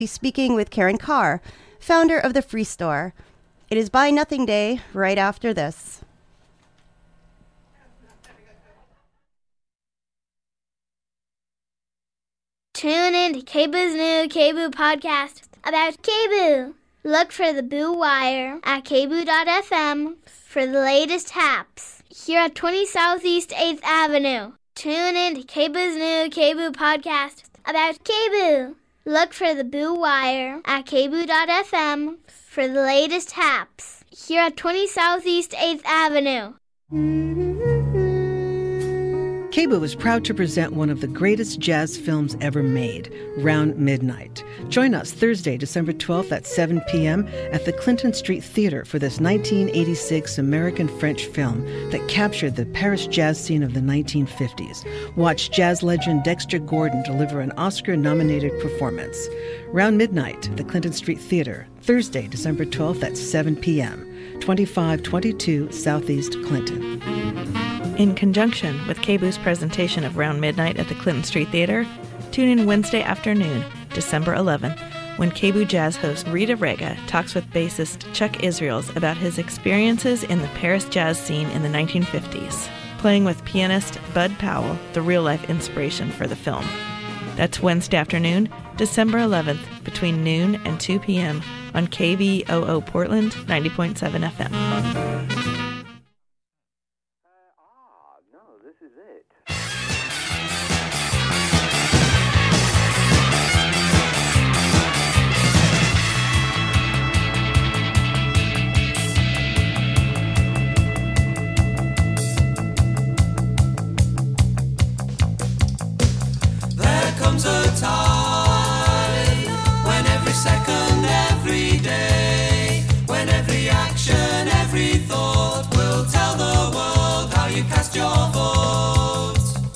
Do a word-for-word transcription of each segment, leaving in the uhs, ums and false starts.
Speaking with Karen Carr, founder of the Free Store. It is Buy Nothing Day right after this. Tune in to K-Boo's new K-Boo podcast about K-Boo. Look for the Boo Wire at k boo dot f m for the latest haps here at twenty Southeast eighth Avenue. Tune in to K-Boo's new K-Boo podcast about K-Boo. Look for the Boo Wire at k boo dot f m for the latest haps here at twenty Southeast eighth Avenue. K-Boo is proud to present one of the greatest jazz films ever made, Round Midnight. Join us Thursday, December twelfth at seven p.m. at the Clinton Street Theater for this nineteen eighty-six American-French film that captured the Paris jazz scene of the nineteen fifties. Watch jazz legend Dexter Gordon deliver an Oscar-nominated performance. Round Midnight, the Clinton Street Theater, Thursday, December twelfth at seven p.m., twenty-five twenty-two Southeast Clinton. In conjunction with K-Boo's presentation of Round Midnight at the Clinton Street Theater, tune in Wednesday afternoon, December eleventh, when K-Boo jazz host Rita Rega talks with bassist Chuck Israels about his experiences in the Paris jazz scene in the nineteen fifties, playing with pianist Bud Powell, the real-life inspiration for the film. That's Wednesday afternoon, December eleventh, between noon and two p.m. on K V O O Portland ninety point seven F M. Comes a time when every second, every day, when every action, every thought will tell the world how you cast your vote.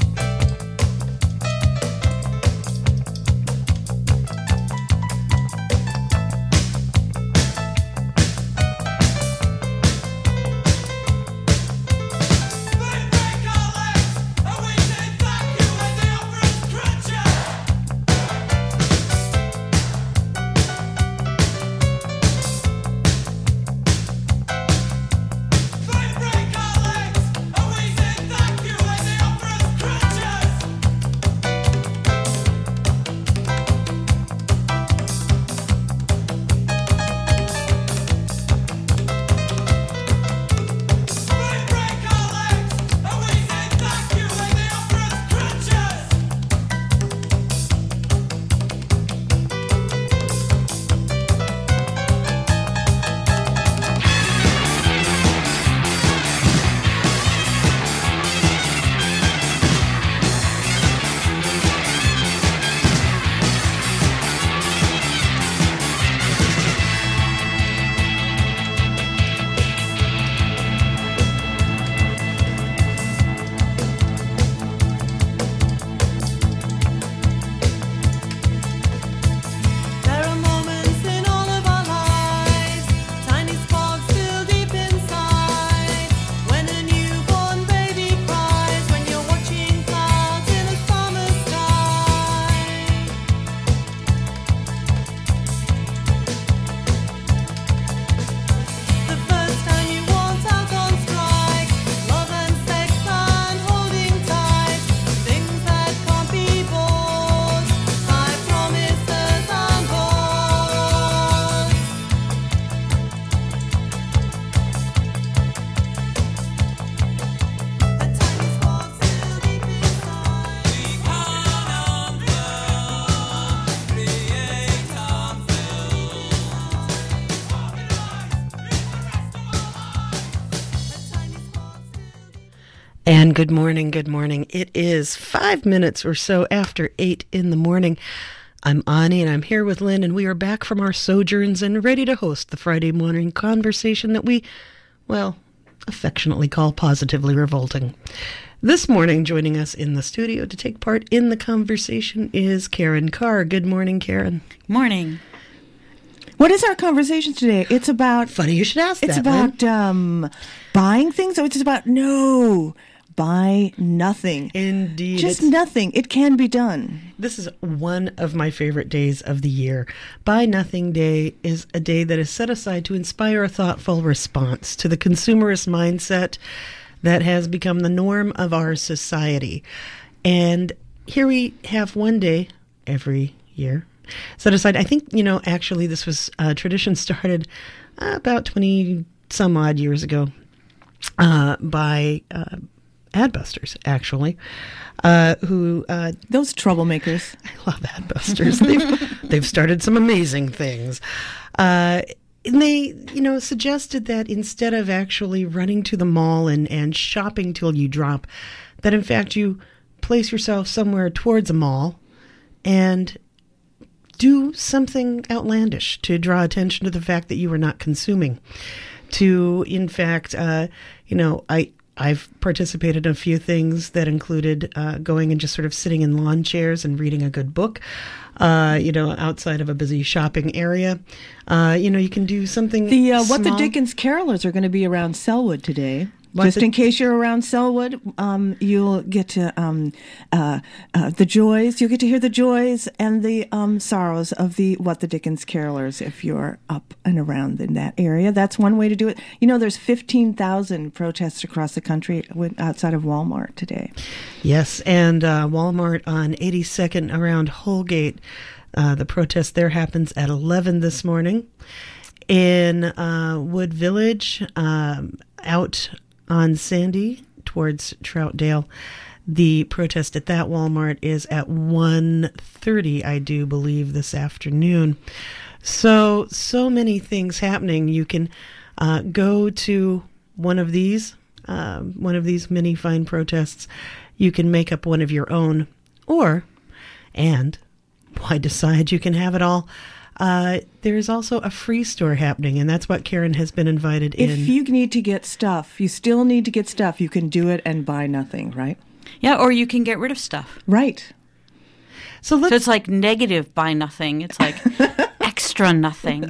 And good morning, good morning. It is five minutes or so after eight in the morning. I'm Ani, and I'm here with Lynn, and we are back from our sojourns and ready to host the Friday morning conversation that we, well, affectionately call Positively Revolting. This morning, joining us in the studio to take part in the conversation is Karen Carr. Good morning, Karen. Morning. What is our conversation today? It's about... Funny you should ask it's that, about um, buying things? Oh, it's about... No... buy nothing. Indeed. Just It's- nothing. It can be done. This is one of my favorite days of the year. Buy Nothing Day is a day that is set aside to inspire a thoughtful response to the consumerist mindset that has become the norm of our society. And here we have one day every year set aside. I think, you know, actually this was a tradition started uh, about twenty some odd years ago uh, by uh, Adbusters, actually, uh, who... Uh, Those troublemakers. I love Adbusters. They've, they've started some amazing things. Uh, and they, you know, suggested that instead of actually running to the mall and, and shopping till you drop, that in fact you place yourself somewhere towards a mall and do something outlandish to draw attention to the fact that you are not consuming. To, in fact, uh, you know, I... I've participated in a few things that included uh, going and just sort of sitting in lawn chairs and reading a good book, uh, you know, outside of a busy shopping area. Uh, you know, you can do something The uh, What the small. Dickens Carolers are going to be around Selwood today. What Just the- in case you're around Selwood, um, you'll get to um, uh, uh, the joys. You'll get to hear the joys and the um, sorrows of the What the Dickens Carolers if you're up and around in that area. That's one way to do it. You know, there's fifteen thousand protests across the country with- outside of Walmart today. Yes, and uh, Walmart on eighty-second around Holgate. Uh, the protest there happens at eleven this morning. In uh, Wood Village, um, out on Sandy towards Troutdale, the protest at that Walmart is at one thirty, I do believe, this afternoon. So, so many things happening. You can uh, go to one of these, uh, one of these many fine protests. You can make up one of your own, or, and why decide you can have it all? Uh, there's also a free store happening, and that's what Karen has been invited in. If you need to get stuff, you still need to get stuff, you can do it and buy nothing, right? Yeah, or you can get rid of stuff. Right. So let's So it's like negative buy nothing. It's like extra nothing.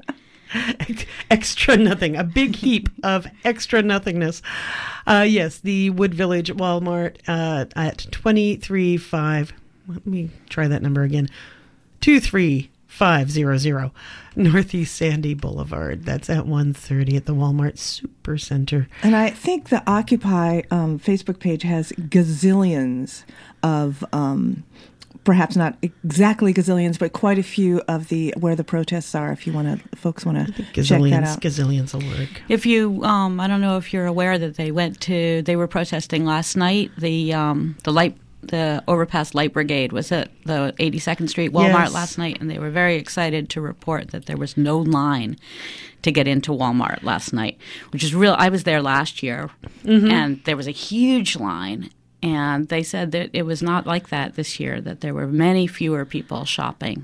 extra nothing, a big heap of extra nothingness. Uh, yes, the Wood Village Walmart uh, at twenty-three five. Let me try that number again. two three five zero zero Northeast Sandy Boulevard. That's at one thirty at the Walmart Supercenter. And I think the Occupy um, Facebook page has gazillions of, um, perhaps not exactly gazillions, but quite a few of the where the protests are. If you want to, folks want to check that Gazillions, out. gazillions will work. If you, um, I don't know if you're aware that they went to, they were protesting last night. The um, the light, the Overpass Light Brigade was at the eighty-second Street Walmart Yes. last night, and they were very excited to report that there was no line to get into Walmart last night, which is real. I was there last year, and there was a huge line. And they said that it was not like that this year, that there were many fewer people shopping.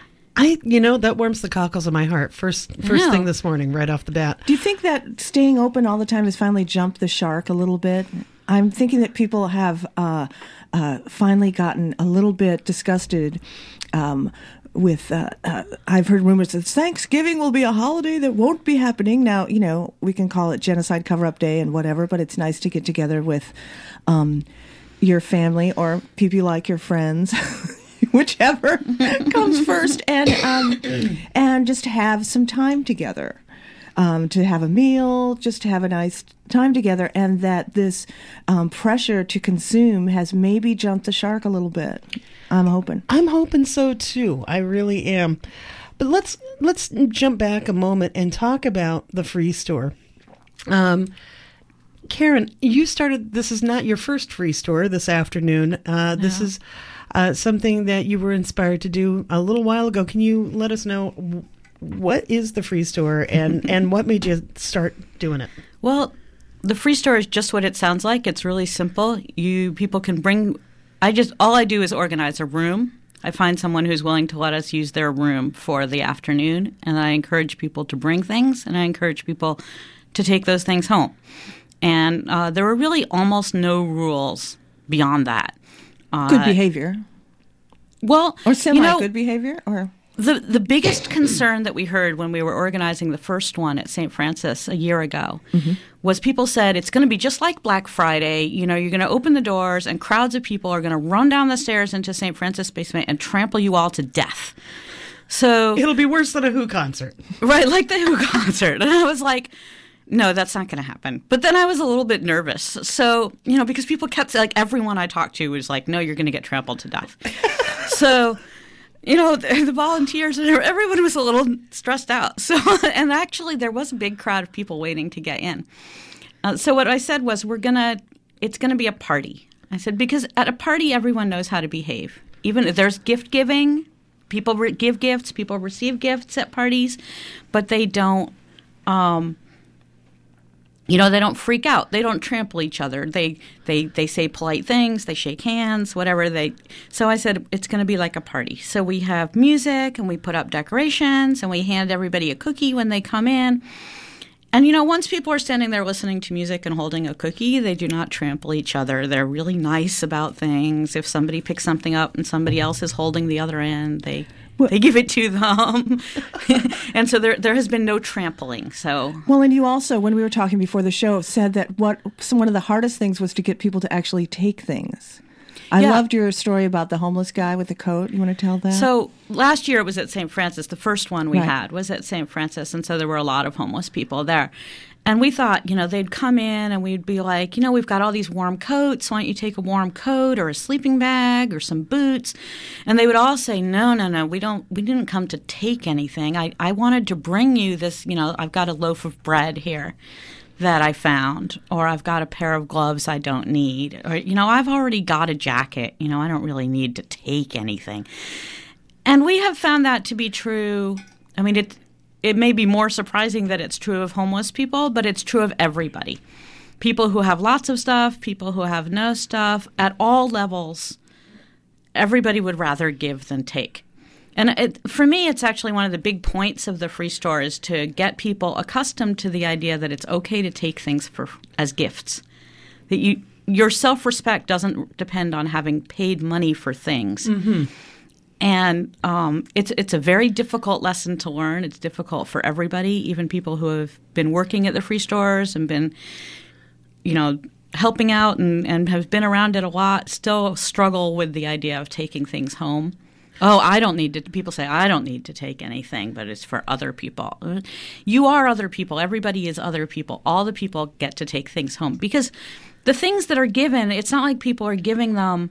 I, you know, that warms the cockles of my heart. First, first Yeah. thing this morning, right off the bat. Do you think that staying open all the time has finally jumped the shark a little bit? I'm thinking that people have uh, uh, finally gotten a little bit disgusted um, with, uh, uh, I've heard rumors that Thanksgiving will be a holiday that won't be happening. Now, you know, we can call it Genocide Cover-Up Day and whatever, but it's nice to get together with um, your family or people you like, your friends, whichever comes first, and um, and just have some time together. Um, to have a meal, just to have a nice time together, and that this um, pressure to consume has maybe jumped the shark a little bit. I'm hoping. I'm hoping so too. I really am. But let's let's jump back a moment and talk about the free store. Um, Karen, you started. This is not your first free store this afternoon. Uh, This is uh, something that you were inspired to do a little while ago. Can you let us know what is the free store and, and what made you start doing it? Well, the free store is just what it sounds like. It's really simple. You people can bring. I just all I do is organize a room. I find someone who's willing to let us use their room for the afternoon, and I encourage people to bring things, and I encourage people to take those things home. And uh, there are really almost no rules beyond that. Uh, Good behavior, Well, or semi-good you know, behavior, or the the biggest concern that we heard when we were organizing the first one at Saint Francis a year ago mm-hmm. was people said it's going to be just like Black Friday. You know, you're going to open the doors and crowds of people are going to run down the stairs into Saint Francis basement and trample you all to death. So it'll be worse than a Who concert. Right, like the Who concert. And I was like, no, that's not going to happen. But then I was a little bit nervous. So, you know, because people kept, like, everyone I talked to was like, no, you're going to get trampled to death. So, you know, the, the volunteers and everyone was a little stressed out. So, and actually there was a big crowd of people waiting to get in. Uh, so what I said was, we're going to, it's going to be a party. I said, because at a party, everyone knows how to behave. Even if there's gift giving, people re- give gifts, people receive gifts at parties, but they don't, um, you know, they don't freak out. They don't trample each other. They they they say polite things. They shake hands, whatever they. So I said it's going to be like a party. So we have music and we put up decorations and we hand everybody a cookie when they come in. And, you know, once people are standing there listening to music and holding a cookie, they do not trample each other. They're really nice about things. If somebody picks something up and somebody else is holding the other end, they well, they give it to them. And so there there has been no trampling. So well, and you also, when we were talking before the show, said that what some, one of the hardest things was to get people to actually take things. I yeah. loved your story about the homeless guy with the coat. You want to tell that? So last year it was at Saint Francis. The first one we right. had was at Saint Francis, and so there were a lot of homeless people there. And we thought, you know, they'd come in and we'd be like, you know, we've got all these warm coats. Why don't you take a warm coat or a sleeping bag or some boots? And they would all say, no, no, no, we don't. We didn't come to take anything. I, I wanted to bring you this, you know, I've got a loaf of bread here that I found, or I've got a pair of gloves I don't need, or, you know, I've already got a jacket. You know, I don't really need to take anything. And we have found that to be true. I mean, it it may be more surprising that it's true of homeless people, but it's true of everybody. People who have lots of stuff, people who have no stuff, at all levels, everybody would rather give than take. And it, for me, it's actually one of the big points of the Free Store is to get people accustomed to the idea that it's okay to take things for as gifts. That you your self-respect doesn't depend on having paid money for things. Mm-hmm. And um, it's it's a very difficult lesson to learn. It's difficult for everybody, even people who have been working at the Free Stores and been, you know, helping out and, and have been around it a lot, still struggle with the idea of taking things home. Oh, I don't need to – people say, I don't need to take anything, but it's for other people. You are other people. Everybody is other people. All the people get to take things home. Because the things that are given, it's not like people are giving them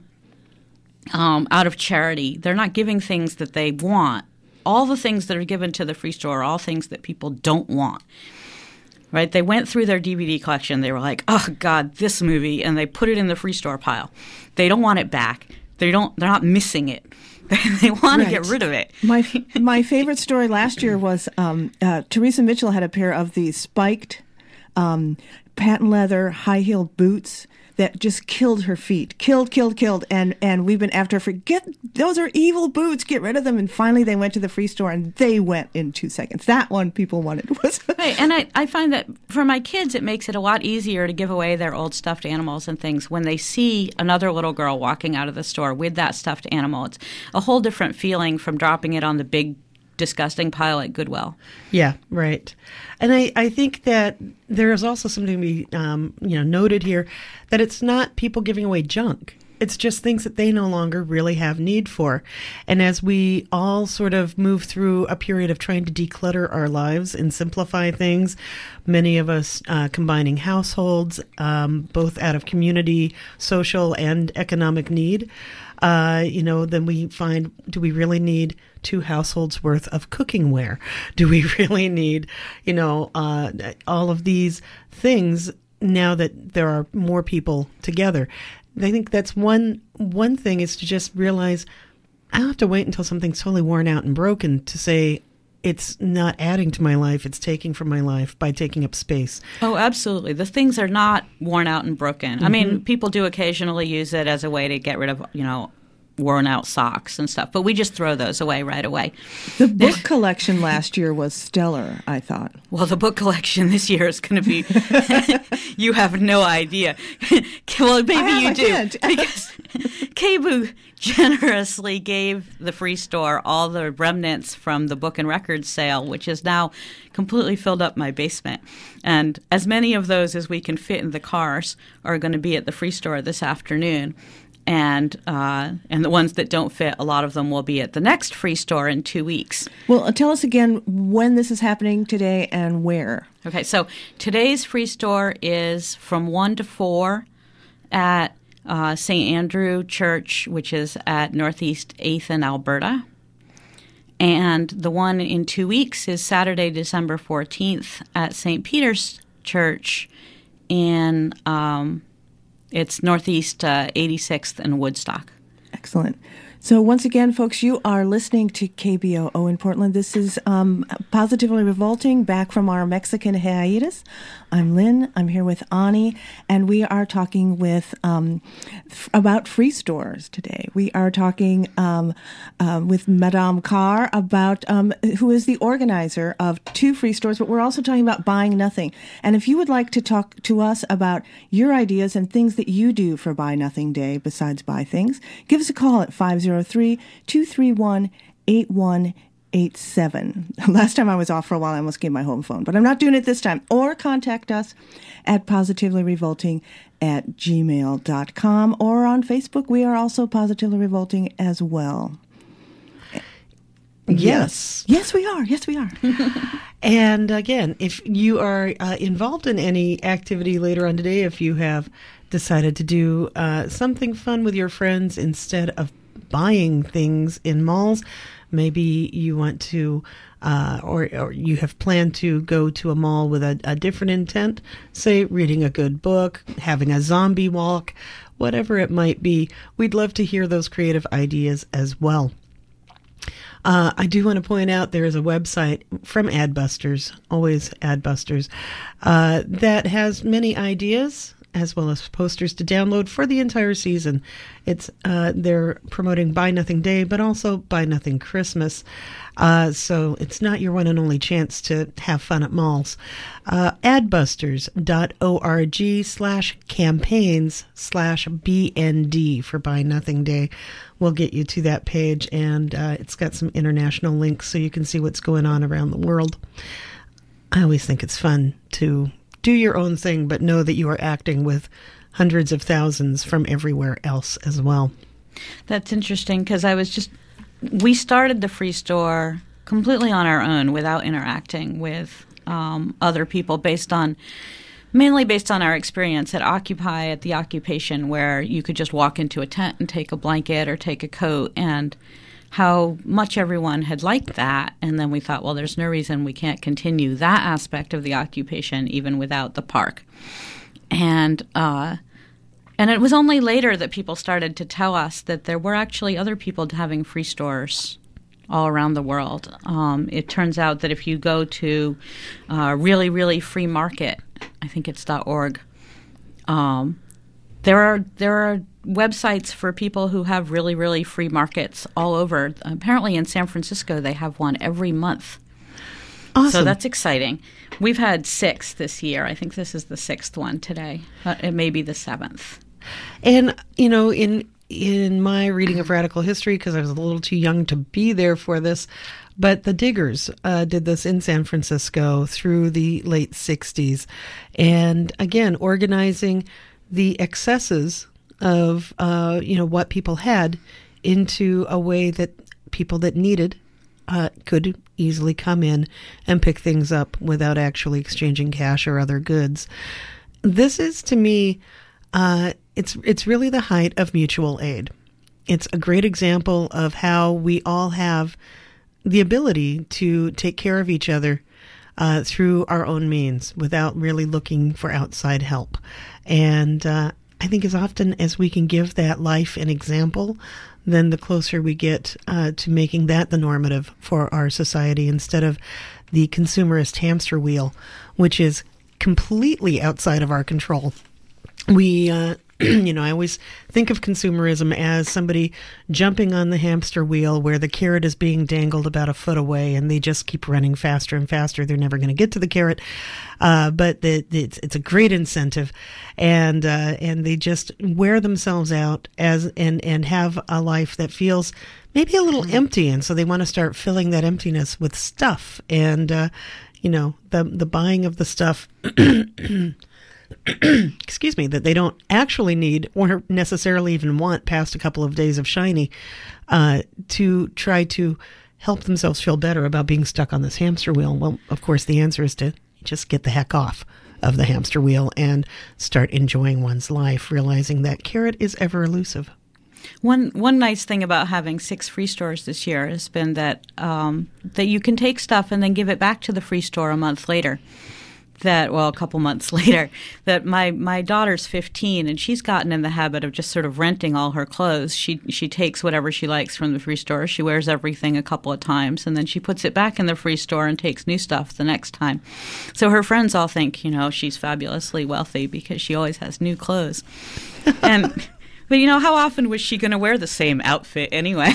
um, out of charity. They're not giving things that they want. All the things that are given to the Free Store are all things that people don't want. Right? They went through their D V D collection. They were like, oh, God, this movie, and they put it in the Free Store pile. They don't want it back. They don't – they're not missing it. They want right. to get rid of it. My my favorite story last year was um, uh, Teresa Mitchell had a pair of these spiked um, patent leather high-heeled boots that just killed her feet. Killed, killed, killed. And and we've been after her for, get, those are evil boots. Get rid of them. And finally they went to the Free Store and they went in two seconds. That one people wanted. Was right. And I, I find that for my kids, it makes it a lot easier to give away their old stuffed animals and things when they see another little girl walking out of the store with that stuffed animal. It's a whole different feeling from dropping it on the big disgusting pile at Goodwill. Yeah, right. And I, I think that there is also something to be um, you know, noted here, that it's not people giving away junk. It's just things that they no longer really have need for. And as we all sort of move through a period of trying to declutter our lives and simplify things, many of us uh, combining households, um, both out of community, social, and economic need, uh, you know, then we find, do we really need two households worth of cooking ware? Do we really need, you know, uh, all of these things now that there are more people together? I think that's one one thing, is to just realize I don't have to wait until something's totally worn out and broken to say it's not adding to my life, it's taking from my life by taking up space. Oh, absolutely. The things are not worn out and broken. Mm-hmm. I mean, people do occasionally use it as a way to get rid of, you know, worn out socks and stuff. But we just throw those away right away. The book collection last year was stellar, I thought. Well, the book collection this year is going to be, you have no idea. Well, maybe I you have a do. hint. Because K B U generously gave the Free Store all the remnants from the book and records sale, which is now completely filled up my basement. And as many of those as we can fit in the cars are going to be at the Free Store this afternoon. And uh, and the ones that don't fit, a lot of them will be at the next Free Store in two weeks. Well, uh, tell us again when this is happening today and where. Okay, so today's Free Store is from one to four at uh, Saint Andrew Church, which is at Northeast eighth in Alberta. And the one in two weeks is Saturday, December fourteenth at Saint Peter's Church in... Um, It's Northeast uh, eighty-sixth and Woodstock. Excellent. So once again, folks, you are listening to K B O O in Portland. This is um, Positively Revolting, back from our Mexican hiatus. I'm Lynn. I'm here with Ani, and we are talking with um, f- about free stores today. We are talking um, uh, with Madame Carr about um, who is the organizer of two free stores, but we're also talking about Buying Nothing. And if you would like to talk to us about your ideas and things that you do for Buy Nothing Day besides buy things, give us a call at five oh three, two three one, eight one eight seven. Last time I was off for a while, I almost gave my home phone, but I'm not doing it this time. Or contact us at positivelyrevolting at gmail dot com, or on Facebook. We are also Positively Revolting as well. Yes. Yes, we are. Yes, we are. And again, if you are uh, involved in any activity later on today, if you have decided to do uh, something fun with your friends instead of buying things in malls, maybe you want to, uh, or, or you have planned to go to a mall with a, a different intent, say reading a good book, having a zombie walk, whatever it might be. We'd love to hear those creative ideas as well. Uh, I do want to point out there is a website from Adbusters, always Adbusters, uh, that has many ideas as well as posters to download for the entire season. It's uh, they're promoting Buy Nothing Day, but also Buy Nothing Christmas. Uh, so it's not your one and only chance to have fun at malls. Uh, adbusters.org slash campaigns slash BND for Buy Nothing Day will get you to that page, and uh, it's got some international links so you can see what's going on around the world. I always think it's fun to do your own thing, but know that you are acting with hundreds of thousands from everywhere else as well. That's interesting, because I was just, we started the Free Store completely on our own without interacting with um, other people, based on, mainly based on our experience at Occupy, at the Occupation, where you could just walk into a tent and take a blanket or take a coat, and how much everyone had liked that. And then we thought, well, there's no reason we can't continue that aspect of the Occupation even without the park. And uh, and it was only later that people started to tell us that there were actually other people having free stores all around the world. Um, it turns out that if you go to uh, Really, Really Free Market, I think it's .org, um, there are there are websites for people who have really, really free markets all over. Apparently in San Francisco, they have one every month. Awesome. So that's exciting. We've had six this year. I think this is the sixth one today. Uh, it may be the seventh. And, you know, in in my reading of radical history, because I was a little too young to be there for this, but the Diggers uh, did this in San Francisco through the late sixties. And again, organizing the excesses of, uh, you know, what people had into a way that people that needed uh, could easily come in and pick things up without actually exchanging cash or other goods. This is, to me, uh, it's it's really the height of mutual aid. It's a great example of how we all have the ability to take care of each other uh, through our own means without really looking for outside help. And uh, I think as often as we can give that life an example, then the closer we get uh, to making that the normative for our society, instead of the consumerist hamster wheel, which is completely outside of our control. We uh, You know, I always think of consumerism as somebody jumping on the hamster wheel where the carrot is being dangled about a foot away and they just keep running faster and faster. They're never going to get to the carrot. Uh, but the, the, it's, it's a great incentive. And, uh, and they just wear themselves out as, and, and have a life that feels maybe a little empty. And so they want to start filling that emptiness with stuff. And, uh, you know, the, the buying of the stuff excuse me, that they don't actually need or necessarily even want past a couple of days of shiny, uh, to try to help themselves feel better about being stuck on this hamster wheel. Well, of course, the answer is to just get the heck off of the hamster wheel and start enjoying one's life, realizing that carrot is ever elusive. One one nice thing about having six free stores this year has been that um, that you can take stuff and then give it back to the free store a month later. That, well, a couple months later, that my, my daughter's fifteen, and she's gotten in the habit of just sort of renting all her clothes. She she takes whatever she likes from the free store. She wears everything a couple of times, and then she puts it back in the free store and takes new stuff the next time. So her friends all think, you know, she's fabulously wealthy because she always has new clothes. And... But, you know, how often was she going to wear the same outfit anyway?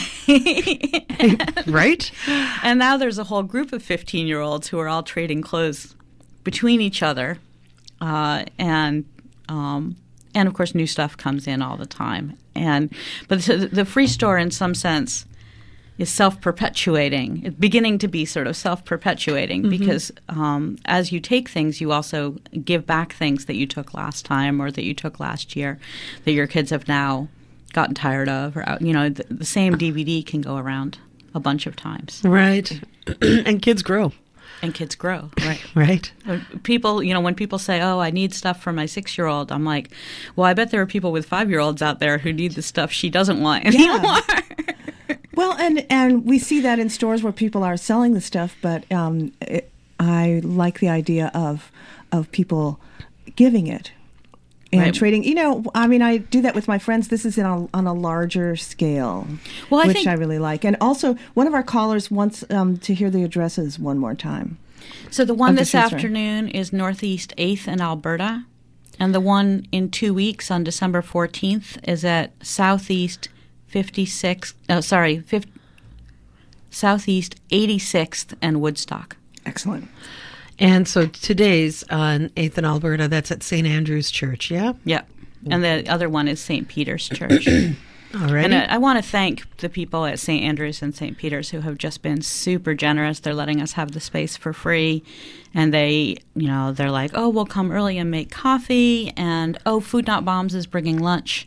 Right? And now there's a whole group of fifteen-year-olds who are all trading clothes between each other. Uh, and, um, and, of course, new stuff comes in all the time. And But the, the free store, in some sense, is self-perpetuating. It's beginning to be sort of self-perpetuating mm-hmm. because um, as you take things, you also give back things that you took last time or that you took last year that your kids have now gotten tired of. Or you know, the, the same D V D can go around a bunch of times. Right. And kids grow. And kids grow, right? Right. People, you know, when people say, oh, I need stuff for my six-year-old, I'm like, well, I bet there are people with five-year-olds out there who need the stuff she doesn't want anymore. Yeah. Well, and, and we see that in stores where people are selling the stuff, but um, it, I like the idea of of people giving it and right. trading. You know, I mean, I do that with my friends. This is in a, on a larger scale, well, I which think, I really like. And also, one of our callers wants um, to hear the addresses one more time. So the one the this afternoon is Northeast eighth in Alberta, and the one in two weeks on December fourteenth is at Southeast fifty-sixth, oh, sorry, fifty, Southeast eighty-sixth and Woodstock. Excellent. And so today's on eighth in Alberta, that's at Saint Andrew's Church, yeah? Yeah. And the other one is Saint Peter's Church. All right. And I, I want to thank the people at Saint Andrew's and Saint Peter's who have just been super generous. They're letting us have the space for free. And they, you know, they're like, oh, we'll come early and make coffee. And, oh, Food Not Bombs is bringing lunch.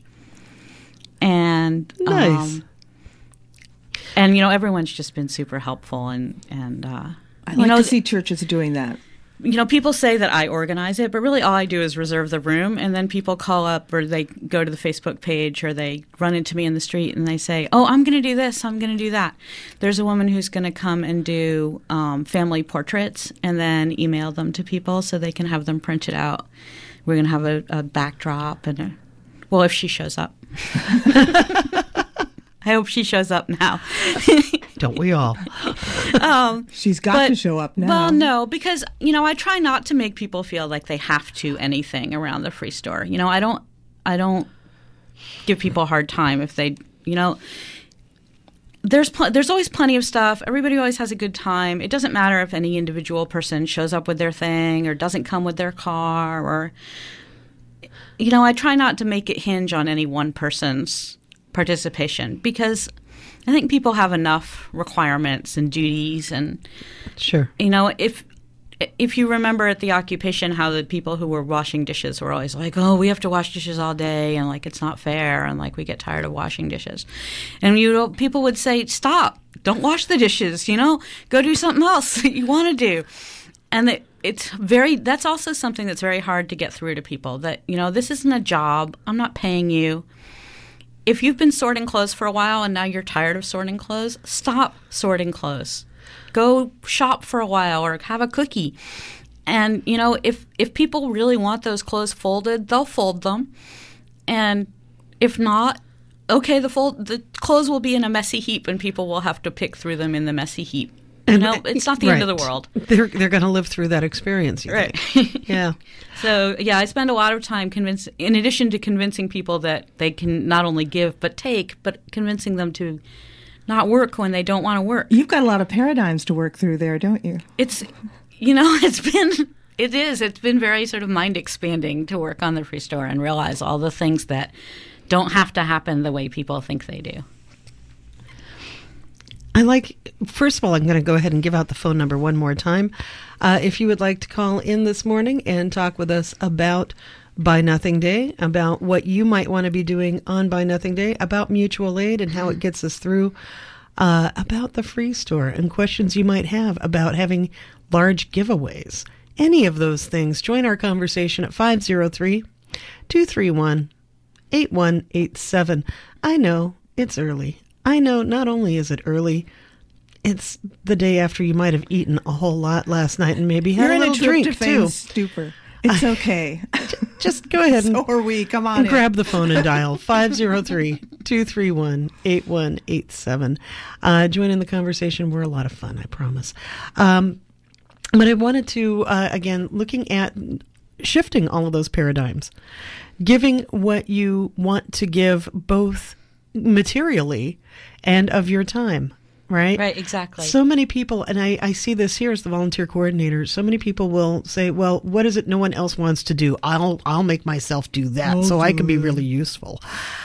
And nice. Um, and you know, everyone's just been super helpful, and and uh, I you like know, to see churches doing that. You know, people say that I organize it, but really all I do is reserve the room, and then people call up or they go to the Facebook page or they run into me in the street and they say, "Oh, I'm going to do this, I'm going to do that." There's a woman who's going to come and do um, family portraits and then email them to people so they can have them printed out. We're going to have a, a backdrop and a, well, if she shows up. I hope she shows up now. Don't we all? um, She's got but, to show up now. Well, no, because, you know, I try not to make people feel like they have to anything around the free store. You know, I don't, I don't give people a hard time if they, you know, there's pl- there's always plenty of stuff. Everybody always has a good time. It doesn't matter if any individual person shows up with their thing or doesn't come with their car or, you know, I try not to make it hinge on any one person's participation because I think people have enough requirements and duties and sure. You know, if if you remember at the occupation how the people who were washing dishes were always like, oh, we have to wash dishes all day and like it's not fair and like we get tired of washing dishes. And you know, people would say, stop, don't wash the dishes, you know, go do something else that you want to do. And that it's very that's also something that's very hard to get through to people that, you know, this isn't a job. I'm not paying you. If you've been sorting clothes for a while and now you're tired of sorting clothes, stop sorting clothes. Go shop for a while or have a cookie. And, you know, if, if people really want those clothes folded, they'll fold them. And if not, okay, the fold the clothes will be in a messy heap and people will have to pick through them in the messy heap. You know, it's not the right. end of the world. They're they're going to live through that experience, you Right. think. Yeah. So, yeah, I spend a lot of time convincing, in addition to convincing people that they can not only give but take, but convincing them to not work when they don't want to work. You've got a lot of paradigms to work through there, don't you? It's, you know, it's been, it is, it's been very sort of mind expanding to work on the Free Store and realize all the things that don't have to happen the way people think they do. I like, first of all, I'm going to go ahead and give out the phone number one more time. Uh, if you would like to call in this morning and talk with us about Buy Nothing Day, about what you might want to be doing on Buy Nothing Day, about mutual aid and how it gets us through, uh, about the Free Store and questions you might have about having large giveaways. Any of those things, join our conversation at five oh three, two three one, eight one eight seven. I know, it's early. I know not only is it early, it's the day after you might have eaten a whole lot last night and maybe had You're a little in a drink tryptophan too. stupor. It's okay. Just go ahead and, So are we. Come on and in. grab the phone and dial five oh three, two three one, eight one eight seven. Uh, join in the conversation. We're a lot of fun, I promise. Um, but I wanted to, uh, again, looking at shifting all of those paradigms, giving what you want to give both materially and of your time, right? Right, exactly. So many people, and I, I see this here as the volunteer coordinator, so many people will say, well, what is it no one else wants to do? I'll I'll make myself do that Oh, so I can be good. really useful.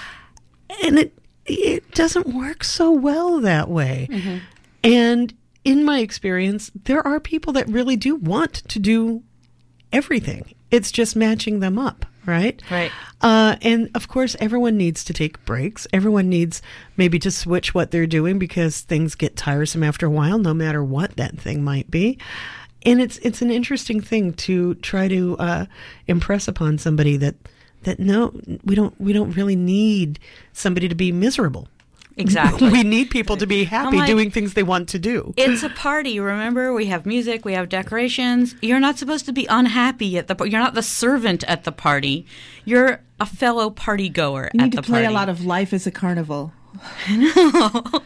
And it it doesn't work so well that way. Mm-hmm. And in my experience, there are people that really do want to do everything. It's just matching them up, right? Right. Uh, and of course, everyone needs to take breaks. Everyone needs maybe to switch what they're doing because things get tiresome after a while, no matter what that thing might be. And it's it's an interesting thing to try to uh, impress upon somebody that that no, we don't we don't really need somebody to be miserable. Exactly. We need people to be happy like- doing things they want to do. It's a party, remember? We have music, we have decorations. You're not supposed to be unhappy at the party. You're not the servant at the party. You're a fellow party goer You at need the to play party. a lot of Life as a Carnival. Well,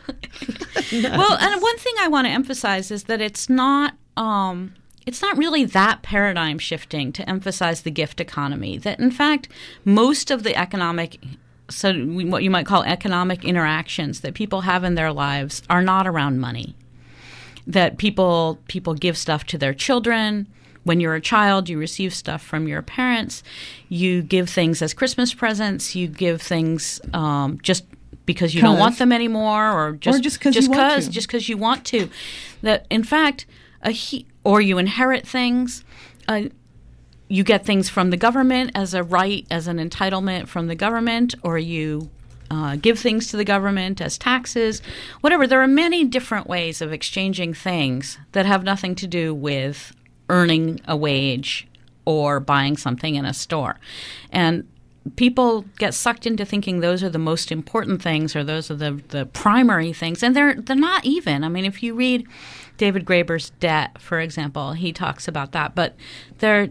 and one thing I want to emphasize is that it's not um, it's not really that paradigm shifting to emphasize the gift economy. That in fact, most of the economic so what you might call economic interactions that people have in their lives are not around money. That people people give stuff to their children. When you're a child, you receive stuff from your parents. You give things as Christmas presents. You give things um, just because you don't want them anymore, or just Or just 'cause just you want 'cause- to. just because you want to. That in fact, a he- or you inherit things. Uh, you get things from the government as a right, as an entitlement from the government, or you uh, give things to the government as taxes, whatever. There are many different ways of exchanging things that have nothing to do with earning a wage or buying something in a store. And people get sucked into thinking those are the most important things or those are the, the primary things. And they're they're not even. I mean, if you read David Graeber's Debt, for example, he talks about that. But they're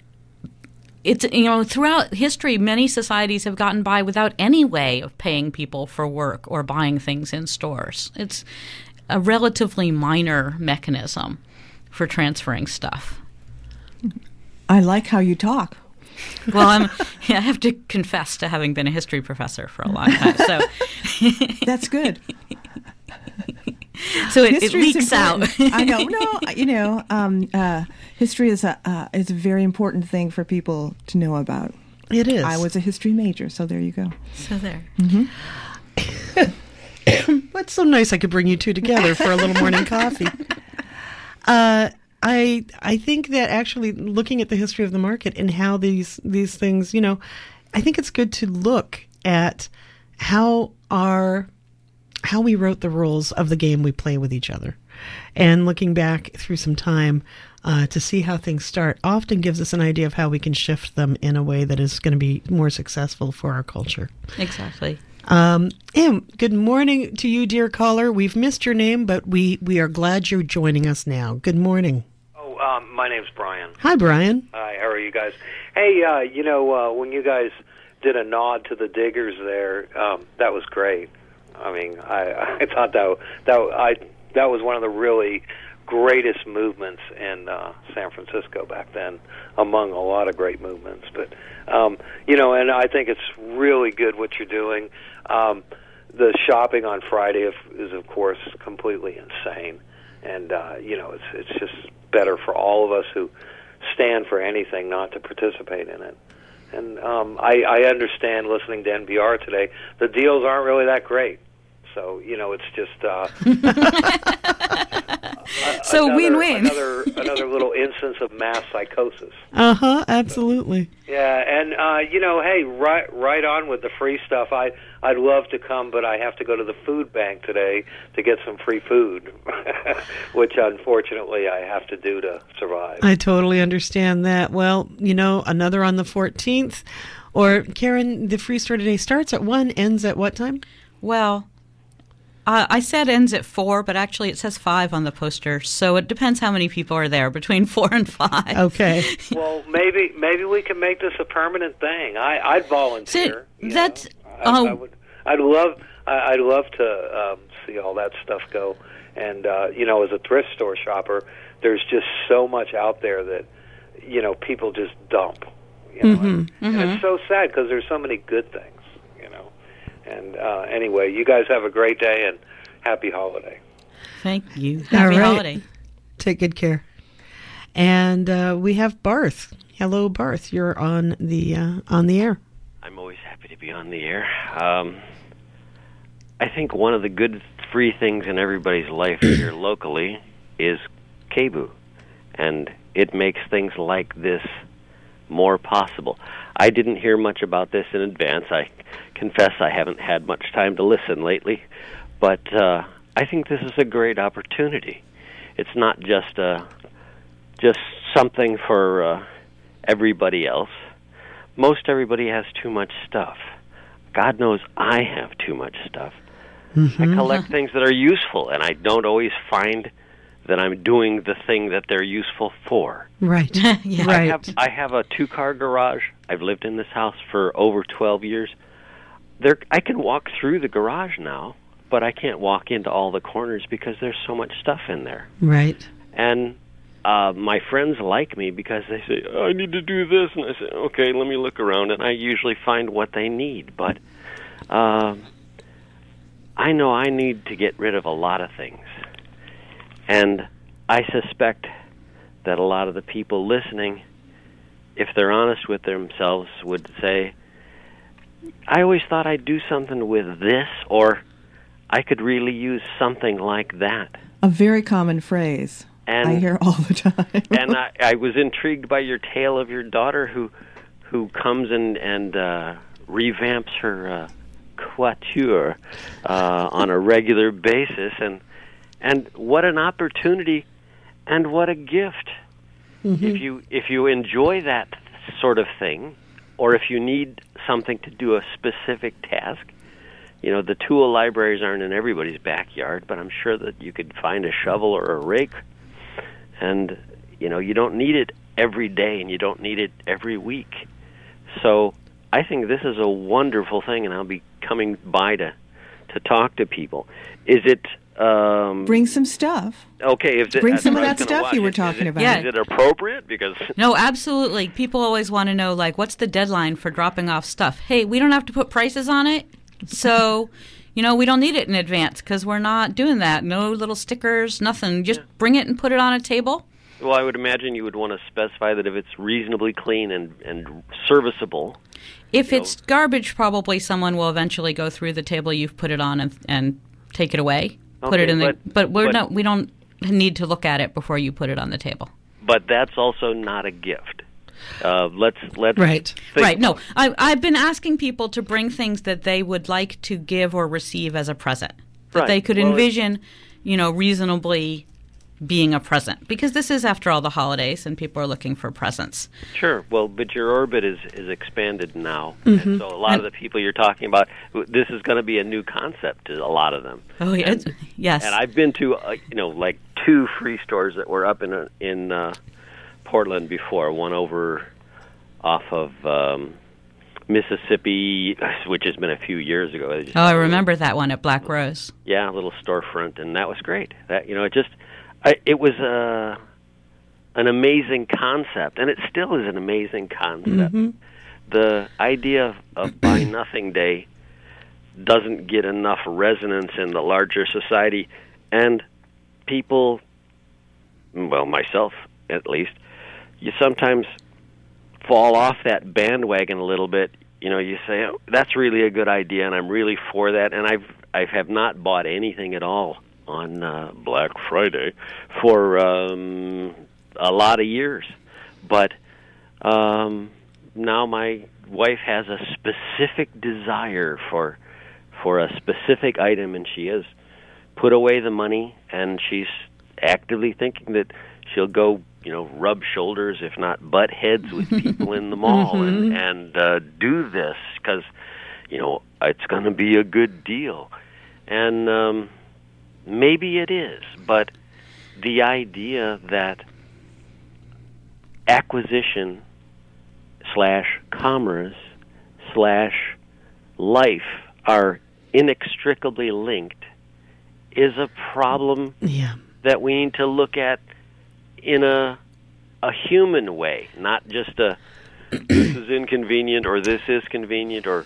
It's, you know, throughout history, many societies have gotten by without any way of paying people for work or buying things in stores. It's a relatively minor mechanism for transferring stuff. I like how you talk. Well, I'm, I have to confess to having been a history professor for a long time, so That's good. so it, it History is leaks out. important. I know. No, you know, um, uh, history is a uh, is a very important thing for people to know about. It is. I was a history major, so there you go. So there. It's so nice I could bring you two together for a little morning coffee. Uh, I I think that actually looking at the history of the market and how these these things, you know, I think it's good to look at how our how we wrote the rules of the game we play with each other, and looking back through some time uh, to see how things start often gives us an idea of how we can shift them in a way that is going to be more successful for our culture. Exactly. Um, and good morning to you, dear caller. We've missed your name, but we, we are glad you're joining us now. Good morning. Oh, um, my name's Brian. Hi, Brian. Hi, how are you guys? Hey, uh, you know, uh, when you guys did a nod to the diggers there, um, that was great. I mean, I, I thought that that I that was one of the really greatest movements in uh, San Francisco back then, among a lot of great movements. But, um, you know, and I think it's really good what you're doing. Um, the shopping on Friday is, is, of course, completely insane. And, uh, you know, it's it's just better for all of us who stand for anything not to participate in it. And um, I, I understand, listening to N P R today, the deals aren't really that great. So, you know, it's just uh, so another, win-win. Another, another little instance of mass psychosis. Uh-huh, absolutely. Yeah, and, uh, you know, hey, right right on with the free stuff. I, I'd love to come, but I have to go to the food bank today to get some free food, which unfortunately I have to do to survive. I totally understand that. Well, you know, another on the fourteenth. Or, Karen, the free store today starts at one, ends at what time? Well, uh, I said ends at four, but actually it says five on the poster, so it depends how many people are there, between four and five. Okay. Well, maybe maybe we can make this a permanent thing. I, I'd volunteer. So that's know. I, oh, I would. I'd love. I, I'd love to um, see all that stuff go. And uh, you know, as a thrift store shopper, there's just so much out there that you know people just dump. You know, Mm-hmm. and, Mm-hmm. and it's so sad because there's so many good things. You know. And uh, anyway, you guys have a great day and happy holiday. Thank you. All Happy right. holiday. Take good care. And uh, we have Barth. Hello, Barth. You're on the uh, on the air. I'm always happy to be on the air. Um, I think one of the good free things in everybody's life here locally is K B U, and it makes things like this more possible. I didn't hear much about this in advance. I confess I haven't had much time to listen lately, but uh, I think this is a great opportunity. It's not just uh, just something for uh, everybody else. Most everybody has too much stuff. God knows I have too much stuff. Mm-hmm. I collect things that are useful, and I don't always find that I'm doing the thing that they're useful for. Right. Yeah. I Right. have I have a two-car garage. I've lived in this house for over twelve years. There, I can walk through the garage now, but I can't walk into all the corners because there's so much stuff in there. Right. And uh, my friends like me because they say, oh, I need to do this. And I say, okay, let me look around. And I usually find what they need. But uh, I know I need to get rid of a lot of things. And I suspect that a lot of the people listening, if they're honest with themselves, would say, I always thought I'd do something with this, or I could really use something like that. A very common phrase And I hear all the time. and I, I was intrigued by your tale of your daughter who who comes and, and uh, revamps her uh, coiffure uh, on a regular basis. And, and what an opportunity and what a gift. Mm-hmm. If you if you enjoy that sort of thing, or if you need something to do a specific task, you know, the tool libraries aren't in everybody's backyard, but I'm sure that you could find a shovel or a rake. And, you know, you don't need it every day, and you don't need it every week. So I think this is a wonderful thing, and I'll be coming by to, to talk to people. Is it... Um, Bring some stuff. okay, if Bring that's some of what I that was gonna stuff watch. you were Is talking it- about. Yeah. Is it appropriate? Because... No, absolutely. People always want to know, like, what's the deadline for dropping off stuff? Hey, we don't have to put prices on it, so, you know, we don't need it in advance because we're not doing that. No little stickers, nothing. Just bring it and put it on a table. Well, I would imagine you would want to specify that if it's reasonably clean and, and serviceable. If You it's garbage, probably someone will eventually go through the table you've put it on and, and take it away. Put Okay, it in the. but- But we're but- not. We don't need to look at it before you put it on the table. But that's also not a gift. Uh, let's let's Right. think Right. No, about it. I, I've been asking people to bring things that they would like to give or receive as a present. That Right. they could Well, it- envision, you know, reasonably being a present. Because this is, after all, the holidays, and people are looking for presents. Sure. Well, but your orbit is, is expanded now. Mm-hmm. And so a lot of the people you're talking about, this is going to be a new concept to a lot of them. Oh, yeah. And, Yes. and I've been to, uh, you know, like two free stores that were up in a, in uh, Portland before. One over off of um, Mississippi, which has been a few years ago. oh, I remember that one at Black Rose. Yeah, a little storefront, and that was great. That you know, it just I, it was a an amazing concept, and it still is an amazing concept. Mm-hmm. The idea of, of Buy Nothing Day doesn't get enough resonance in the larger society, and people, well, myself at least, you sometimes fall off that bandwagon a little bit. You know, you say, oh, that's really a good idea, and I'm really for that, and I've I have not bought anything at all on uh, Black Friday for um, a lot of years. But um, now my wife has a specific desire for for a specific item, and she has put away the money, and she's actively thinking that she'll go, you know, rub shoulders, if not butt heads, with people in the mall Mm-hmm. and, and uh, do this because, you know, it's going to be a good deal. And um, maybe it is, but the idea that acquisition slash commerce slash life are inextricably linked is a problem Yeah. that we need to look at in a a human way, not just a this is inconvenient or this is convenient or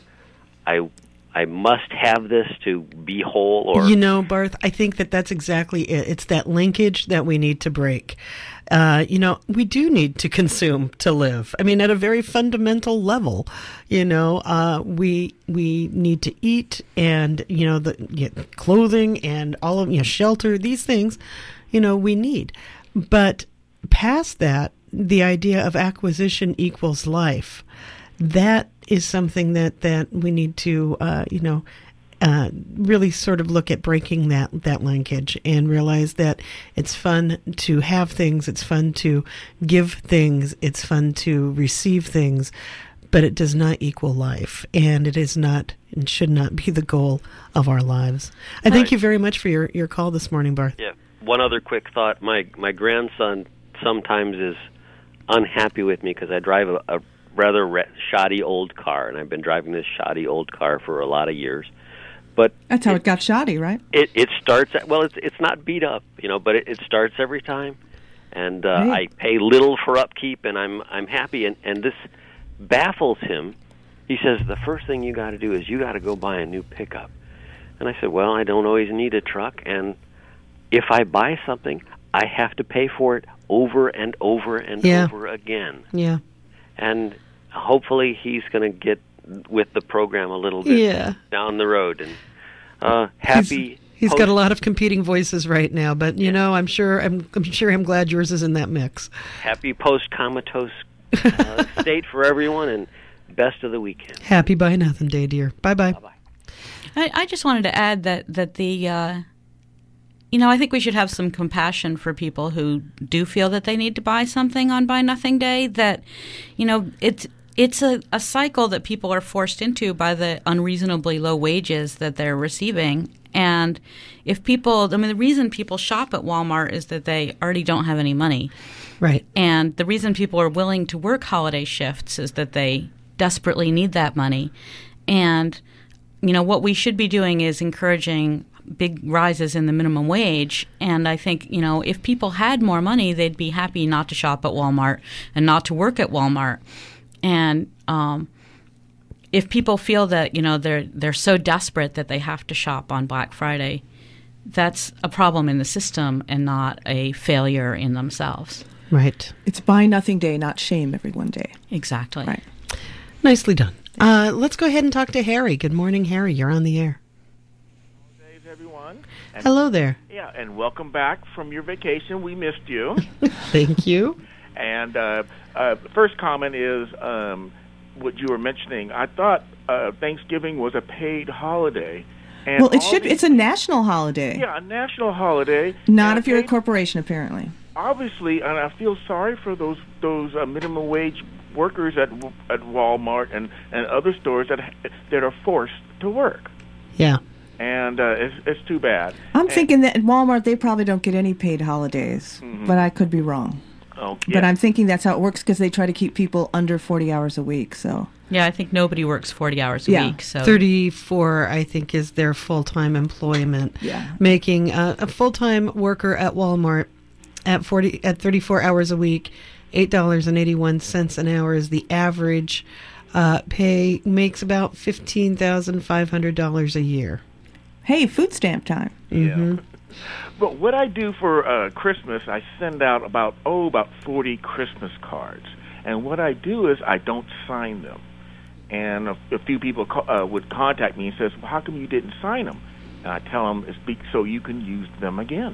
I I must have this to be whole. Or You know, Barth, I think that that's exactly it. It's that linkage that we need to break. Uh, you know, we do need to consume to live. I mean, at a very fundamental level, you know, uh, we we need to eat and, you know, the you know, clothing and all of, you know, shelter, these things, you know, we need. But past that, the idea of acquisition equals life, that is something that, that we need to, uh, you know, uh, really sort of look at breaking that, that linkage and realize that it's fun to have things, it's fun to give things, it's fun to receive things, but it does not equal life, and it is not and should not be the goal of our lives. I thank Right. you very much for your, your call this morning, Barth. Yeah. One other quick thought. My my grandson sometimes is unhappy with me because I drive a, a rather re- shoddy old car, and I've been driving this shoddy old car for a lot of years. But That's how it, it got shoddy, right? It it starts at, well, it's it's not beat up, you know, but it, it starts every time, and uh, Right. I pay little for upkeep, and I'm I'm happy, and and this baffles him. He says the first thing you got to do is you got to go buy a new pickup, and I said, well, I don't always need a truck, and if I buy something, I have to pay for it over and over and Yeah. over again, Yeah. and hopefully he's going to get with the program a little bit Yeah. down the road, and uh, happy. He's, he's post- got a lot of competing voices right now, but you know, I'm sure I'm, I'm sure I'm glad yours is in that mix. Happy post-comatose uh, state for everyone, and best of the weekend. Happy Buy Nothing Day, dear. Bye bye. Bye-bye. I, I just wanted to add that that the, uh, you know, I think we should have some compassion for people who do feel that they need to buy something on Buy Nothing Day. That, you know, it's it's a, a cycle that people are forced into by the unreasonably low wages that they're receiving. And if people, I mean, the reason people shop at Walmart is that they already don't have any money. Right. And the reason people are willing to work holiday shifts is that they desperately need that money. And, you know, what we should be doing is encouraging big rises in the minimum wage. And I think, you know, if people had more money, they'd be happy not to shop at Walmart and not to work at Walmart. And um, if people feel that, you know, they're they're so desperate that they have to shop on Black Friday, that's a problem in the system and not a failure in themselves. Right. It's Buy Nothing Day, not Shame Everyone Day. Exactly. Right. Nicely done. Uh, let's go ahead and talk to Harry. Good morning, Harry. You're on the air. Days, everyone. And, Hello there. Yeah, and welcome back from your vacation. We missed you. Thank you. And uh, uh, first comment is um, what you were mentioning. I thought uh, Thanksgiving was a paid holiday. And Well, it all should. these- It's a national holiday. Yeah, a national holiday. Not and if you're a paid- corporation, apparently. Obviously, and I feel sorry for those those uh, minimum wage workers at at Walmart and, and other stores that that are forced to work. Yeah. And uh, it's it's too bad. I'm And- thinking that at Walmart they probably don't get any paid holidays, Mhm. but I could be wrong. Oh, But yeah. I'm thinking that's how it works because they try to keep people under forty hours a week. So Yeah, I think nobody works forty hours a Yeah. week. So thirty-four, I think, is their full-time employment. Yeah. Making uh, a full-time worker at Walmart at forty at thirty-four hours a week, eight dollars and eighty-one cents an hour is the average uh, pay. Makes about fifteen thousand five hundred dollars a year. Hey, food stamp time. Mm-hmm. Yeah. But what I do for uh, Christmas, I send out about, oh, about forty Christmas cards. And what I do is I don't sign them. And a, a few people co- uh, would contact me and says, well, how come you didn't sign them? And I tell them it's be- so you can use them again.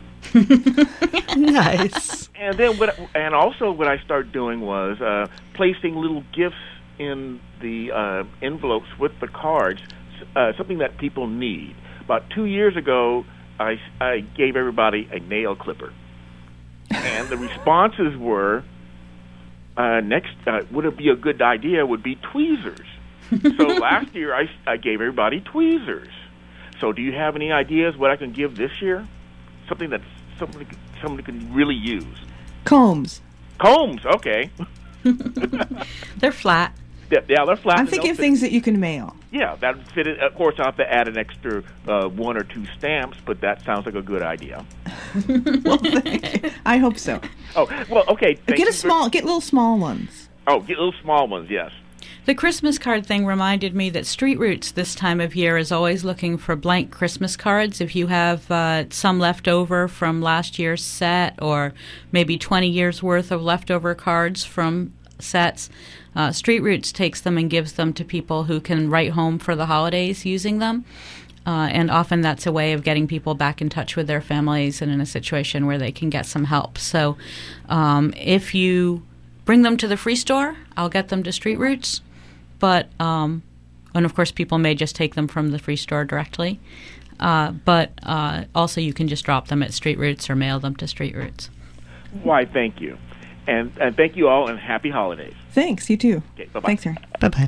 Nice. And then, what, and also what I started doing was uh, placing little gifts in the uh, envelopes with the cards, uh, something that people need. About two years ago, I, I gave everybody a nail clipper. And the responses were, uh, next, uh, would it be a good idea would be tweezers. So last year, I, I gave everybody tweezers. So do you have any ideas what I can give this year? Something that somebody, somebody can really use. Combs. Combs, okay. They're flat. Yeah, yeah, they're flat. I'm thinking of things that you can mail. Yeah, that would fit it. Of course, I'll have to add an extra uh, one or two stamps, but that sounds like a good idea. Well, thank you. I hope so. Oh, well, okay. Get a small, get little small ones. Oh, get little small ones, yes. The Christmas card thing reminded me that Street Roots this time of year is always looking for blank Christmas cards. If you have uh, some left over from last year's set or maybe twenty years worth of leftover cards from sets, uh, Street Roots takes them and gives them to people who can write home for the holidays using them. Uh, and often that's a way of getting people back in touch with their families and in a situation where they can get some help. So um, if you bring them to the free store, I'll get them to Street Roots. But, um, and of course, people may just take them from the free store directly. Uh, but uh, also you can just drop them at Street Roots or mail them to Street Roots. Why, thank you. And, and thank you all, and happy holidays. Thanks, you too. Okay, bye-bye. Thanks, Harry. Bye-bye.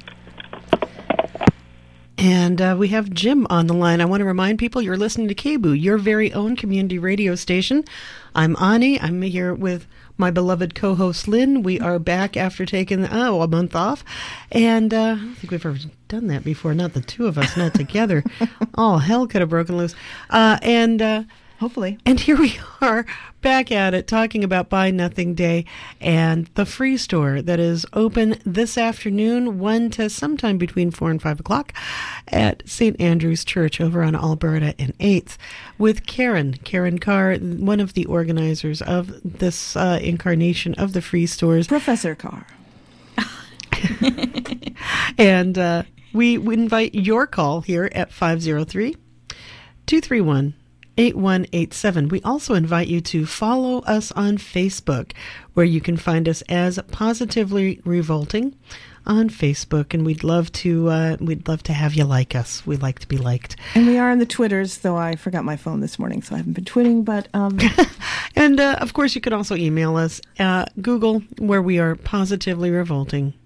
And uh, we have Jim on the line. I want to remind people you're listening to K B O O, your very own community radio station. I'm Ani. I'm here with my beloved co-host Lynn. We are back after taking, oh, a month off. And uh, I don't think we've ever done that before. Not the two of us, not together. All hell could have broken loose. Uh, and... Uh, Hopefully. And here we are back at it, talking about Buy Nothing Day and the free store that is open this afternoon, one to sometime between four and five o'clock at Saint Andrew's Church over on Alberta and eighth with Karen, Karen Carr, one of the organizers of this uh, incarnation of the free stores. Professor Carr. And uh, we, we invite your call here at five oh three, two three one, eight one eight seven. We also invite you to follow us on Facebook, where you can find us as Positively Revolting on Facebook, and we'd love to uh, we'd love to have you like us. We like to be liked. And we are on the Twitters, though I forgot my phone this morning, so I haven't been twitting, but... Um... and, uh, of course, you can also email us at Google, where we are Positively Revolting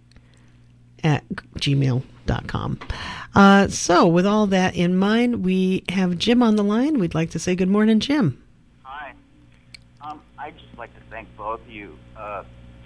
at gmail dot com. Uh, so, with all that in mind, we have Jim on the line. We'd like to say good morning, Jim. Hi. Um, I'd just like to thank both of you, uh,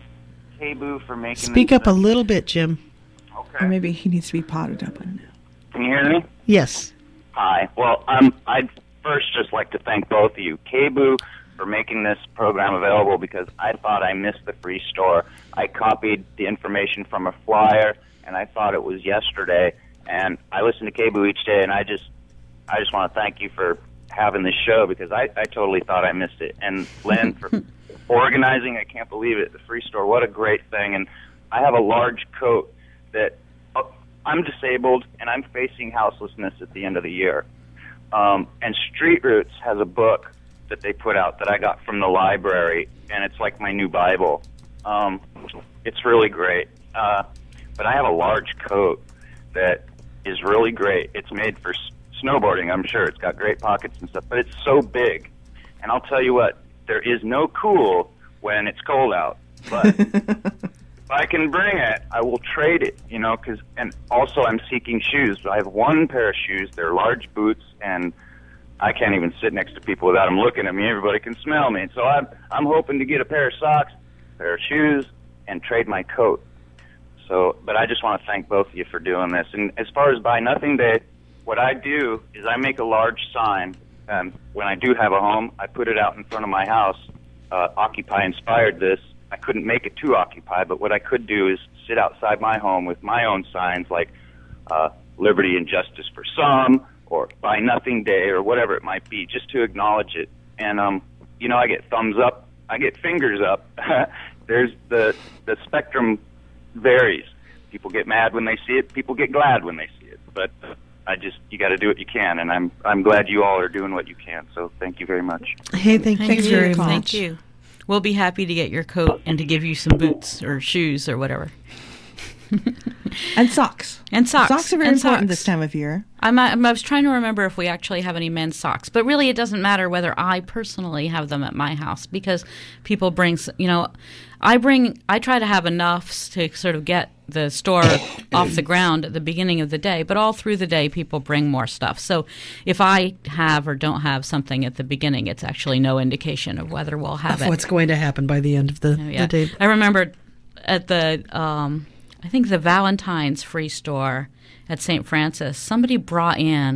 K B O O, for making Speak this up a little bit, Jim. Okay. Or maybe he needs to be potted up on now. Can you hear me? Yes. Hi. Well, um, I'd first just like to thank both of you, K B O O, for making this program available, because I thought I missed the free store. I copied the information from a flyer, and I thought it was yesterday. And I listen to K B O O each day, and I just, I just want to thank you for having this show, because I, I totally thought I missed it. And Lynn, for organizing, I can't believe it. The free store, what a great thing. And I have a large coat that uh, I'm disabled, and I'm facing houselessness at the end of the year. Um, and Street Roots has a book that they put out that I got from the library, and it's like my new Bible. Um, it's really great. Uh, but I have a large coat that is really great. It's made for s- snowboarding, I'm sure. It's got great pockets and stuff, but it's so big. And I'll tell you what, there is no cool when it's cold out. But if I can bring it, I will trade it, you know, 'cause, and also I'm seeking shoes. I have one pair of shoes. They're large boots, and I can't even sit next to people without them looking at me. Everybody can smell me. So I'm, I'm hoping to get a pair of socks, a pair of shoes, and trade my coat. So, but I just want to thank both of you for doing this. And as far as Buy Nothing Day, what I do is I make a large sign um, when I do have a home, I put it out in front of my house. Uh, Occupy inspired this. I couldn't make it to Occupy, but what I could do is sit outside my home with my own signs like uh, Liberty and Justice for Some, or Buy Nothing Day, or whatever it might be, just to acknowledge it. And, um, you know, I get thumbs up, I get fingers up. There's the the spectrum varies. People get mad when they see it, people get glad when they see it. But I just, you got to do what you can, and I'm I'm glad you all are doing what you can. So thank you very much. Hey, thank, Thank you you. very much. Thank you. We'll be happy to get your coat and to give you some boots or shoes or whatever. And socks. And socks. Socks are very And important socks. this time of year. I'm, I'm, I was trying to remember if we actually have any men's socks, but really it doesn't matter whether I personally have them at my house because people bring, s- you know, I bring, I try to have enough to sort of get the store off the ground at the beginning of the day, but all through the day people bring more stuff. So if I have or don't have something at the beginning, it's actually no indication of whether we'll have Of it. what's going to happen by the end of the, Oh, yeah. the day. I remember at the, um, I think the Valentine's Free Store at Saint Francis, somebody brought in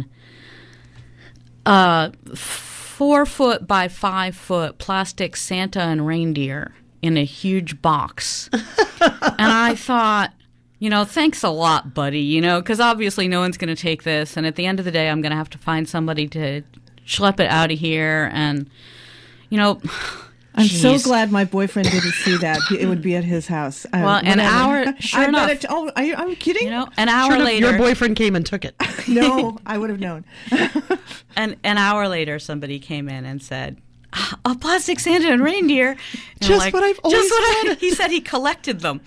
a four foot by five foot plastic Santa and reindeer in a huge box. And I thought, you know, thanks a lot, buddy, you know, because obviously no one's going to take this. And at the end of the day, I'm going to have to find somebody to schlep it out of here. And, you know, I'm so Jeez. glad my boyfriend didn't see that. It would be at his house. Uh, Well, an whatever. hour- sure I bet enough. it- oh, are you, I'm kidding? You know, an hour Sure enough, later, your boyfriend came and took it. No, I would have known. an an hour later, somebody came in and said, "Ah, "A plastic Santa and reindeer." And I'm Just what I've always just what I, he said. He collected them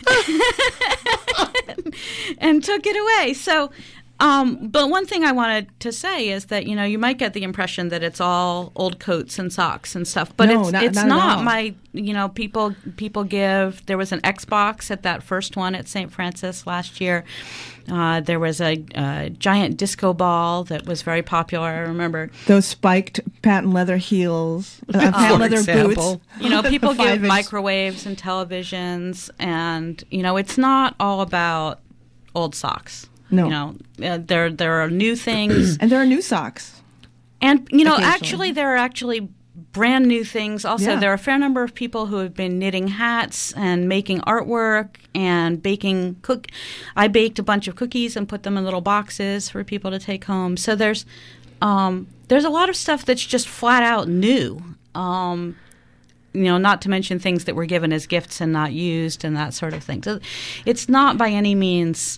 and took it away. So, um, but one thing I wanted to say is that you know you might get the impression that it's all old coats and socks and stuff, but No, it's not- it's not at not. all. My you know people people give. There was an Xbox at that first one at Saint Francis last year. Uh, there was a, a giant disco ball that was very popular. I remember. Those spiked patent leather heels, uh, patent For leather example. boots. You know, people The give five-inch- microwaves and televisions, and you know, it's not all about old socks. No. You know, uh, there there are new things, And there are new socks. and you know, Occasionally. actually, there are actually brand new things. Also, Yeah. there are a fair number of people who have been knitting hats and making artwork and baking. Cook, I baked a bunch of cookies and put them in little boxes for people to take home. So there's um, there's a lot of stuff that's just flat out new. Um, you know, not to mention things that were given as gifts and not used and that sort of thing. So it's not by any means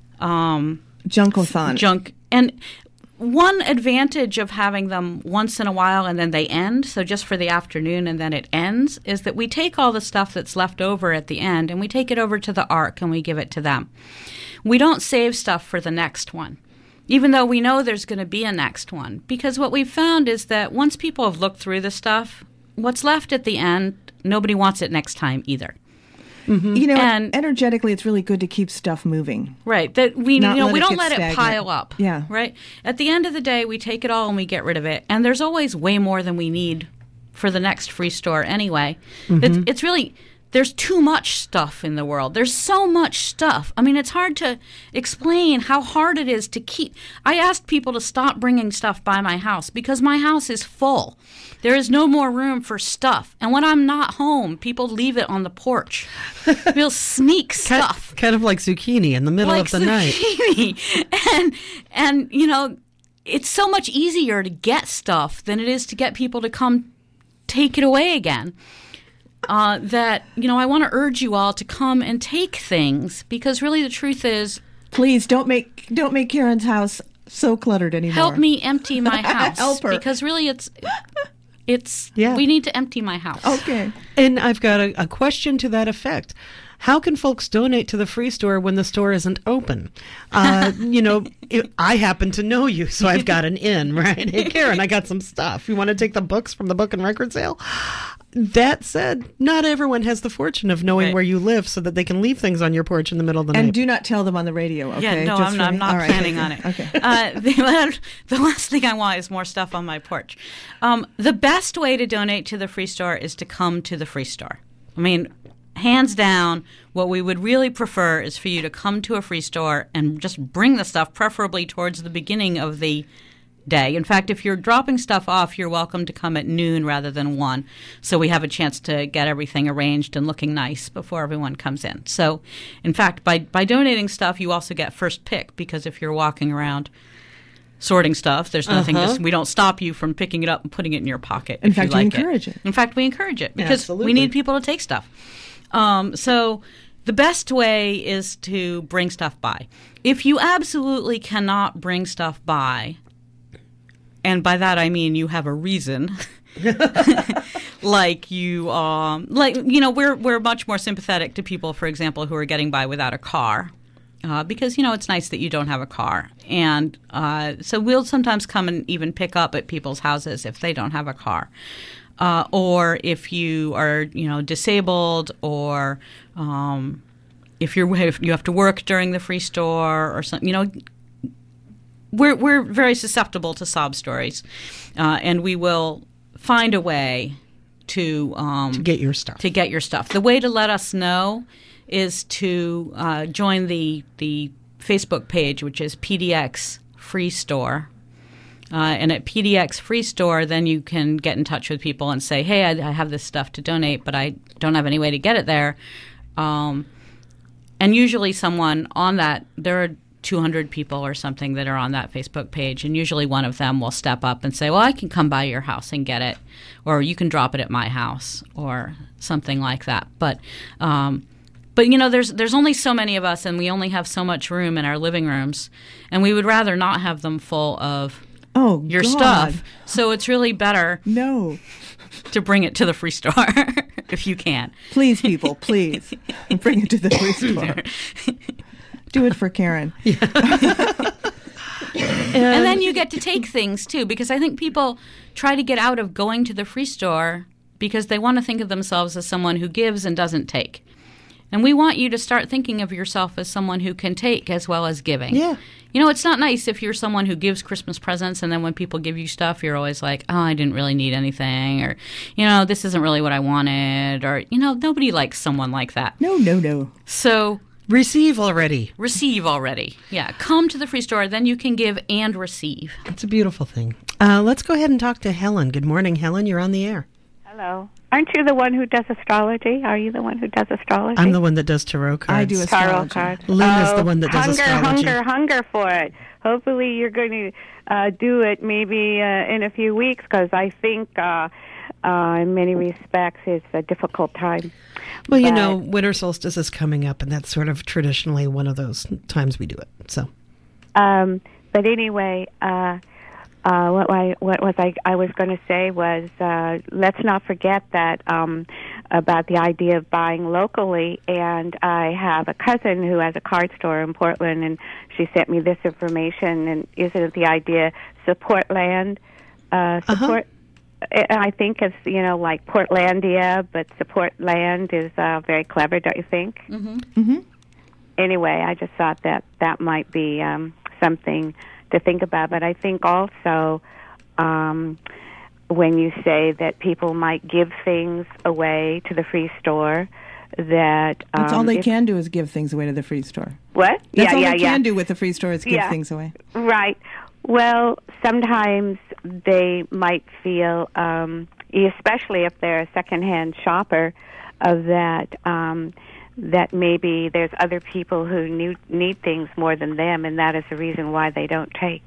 um, Junkathon. junk. And one advantage of having them once in a while and then they end, so just for the afternoon and then it ends, is that we take all the stuff that's left over at the end and we take it over to the Ark and we give it to them. We don't save stuff for the next one, even though we know there's going to be a next one. Because what we've found is that once people have looked through the stuff, what's left at the end, nobody wants it next time either. You know, And- energetically, it's really good to keep stuff moving. Right. That we Not you know let we it don't get let it stagnant. pile up. Yeah. Right. At the end of the day, we take it all and we get rid of it. And there's always way more than we need for the next free store anyway. It's it's really there's too much stuff in the world. There's so much stuff. I mean, it's hard to explain how hard it is to keep. I asked people to stop bringing stuff by my house because my house is full. There is no more room for stuff. And when I'm not home, people leave it on the porch. They'll sneak Kind, stuff. kind of like zucchini in the middle Like of the night. zucchini. and and you know, it's so much easier to get stuff than it is to get people to come take it away again. Uh, that you know, I want to urge you all to come and take things because really the truth is, Please don't make don't make Karen's house so cluttered anymore. help me empty my house. Help her. Because really, it's it's Yeah. we need to empty my house. Okay. And I've got a, a question to that effect. How can folks donate to the free store when the store isn't open? Uh, you know, it, I happen to know you, so I've got an in, right? Hey, Karen, I got some stuff. You want to take the books from the book and record sale? That said, not everyone has the fortune of knowing Right. where you live so that they can leave things on your porch in the middle of the And night. do not tell them on the radio, okay? Yeah, no, Just I'm for not, I'm me? not All right, planning okay. on it. Okay. Uh, the, the last thing I want is more stuff on my porch. Um, the best way to donate to the free store is to come to the free store. I mean, hands down, what we would really prefer is for you to come to a free store and just bring the stuff, preferably towards the beginning of the day. In fact, if you're dropping stuff off, you're welcome to come at noon rather than one, so we have a chance to get everything arranged and looking nice before everyone comes in. So, in fact, by, by donating stuff, you also get first pick, because if you're walking around sorting stuff, there's nothing Uh-huh. to, we don't stop you from picking it up and putting it in your pocket. In if fact, you like we encourage it. In fact, we encourage it because Absolutely. we need people to take stuff. Um, so the best way is to bring stuff by. If you absolutely cannot bring stuff by, and by that I mean you have a reason, like you, um, like you know, we're we're much more sympathetic to people, for example, who are getting by without a car. Uh, because, you know, it's nice that you don't have a car. And uh, so we'll sometimes come and even pick up at people's houses if they don't have a car. Uh, or if you are, you know, disabled, or um, if you're if you have to work during the free store or something, you know, we're we're very susceptible to sob stories, uh, and we will find a way to um, to get your stuff. To get your stuff. The way to let us know is to uh, join the the Facebook page, which is P D X Free Store. Uh, and at P D X Free Store, then you can get in touch with people and say, hey, I, I have this stuff to donate, but I don't have any way to get it there. Um, and usually someone on that, there are two hundred people or something that are on that Facebook page, and usually one of them will step up and say, well, I can come by your house and get it, or you can drop it at my house, or something like that. But um, But, you know, there's there's only so many of us, and we only have so much room in our living rooms, and we would rather not have them full of oh, your God. stuff. So it's really better no. to bring it to the free store if you can. Please, people, please. Bring it to the free store. Do it for Karen. Yeah. And then you get to take things, too, because I think people try to get out of going to the free store because they want to think of themselves as someone who gives and doesn't take. And we want you to start thinking of yourself as someone who can take as well as giving. Yeah. You know, it's not nice if you're someone who gives Christmas presents and then when people give you stuff, you're always like, oh, I didn't really need anything, or, you know, this isn't really what I wanted, or, you know, nobody likes someone like that. No, no, no. So receive already. Receive already. Yeah. Come to the free store, then you can give and receive. It's a beautiful thing. Uh, let's go ahead and talk to Helen. Good morning, Helen. You're on the air. Hello. Aren't you the one who does astrology? Are you the one who does astrology? I'm the one that does tarot cards. I do astrology. Tarot cards. Lynn oh, is the one that does hunger, astrology. Hunger, hunger for it. Hopefully you're going to uh, do it maybe uh, in a few weeks, because I think uh, uh, in many respects it's a difficult time. Well, you But- know, winter solstice is coming up, and that's sort of traditionally one of those times we do it. So, Um, but anyway, uh, uh, what, I, what was I, I was going to say was uh, let's not forget that um, about the idea of buying locally. And I have a cousin who has a card store in Portland, and she sent me this information. And isn't it the idea support land, uh, support? Uh-huh. I think it's, you know, like Portlandia, but support land is uh, very clever, don't you think? Mm-hmm. Mm-hmm. Anyway, I just thought that that might be um, something to think about. But I think also um, when you say that people might give things away to the free store, that um, That's all they if- can do is give things away to the free store. What? That's yeah, all yeah, they yeah. can do with the free store is give Yeah. things away. Right. Well, sometimes they might feel, um, especially if they're a secondhand shopper, of that um, that maybe there's other people who need, need things more than them, and that is the reason why they don't take.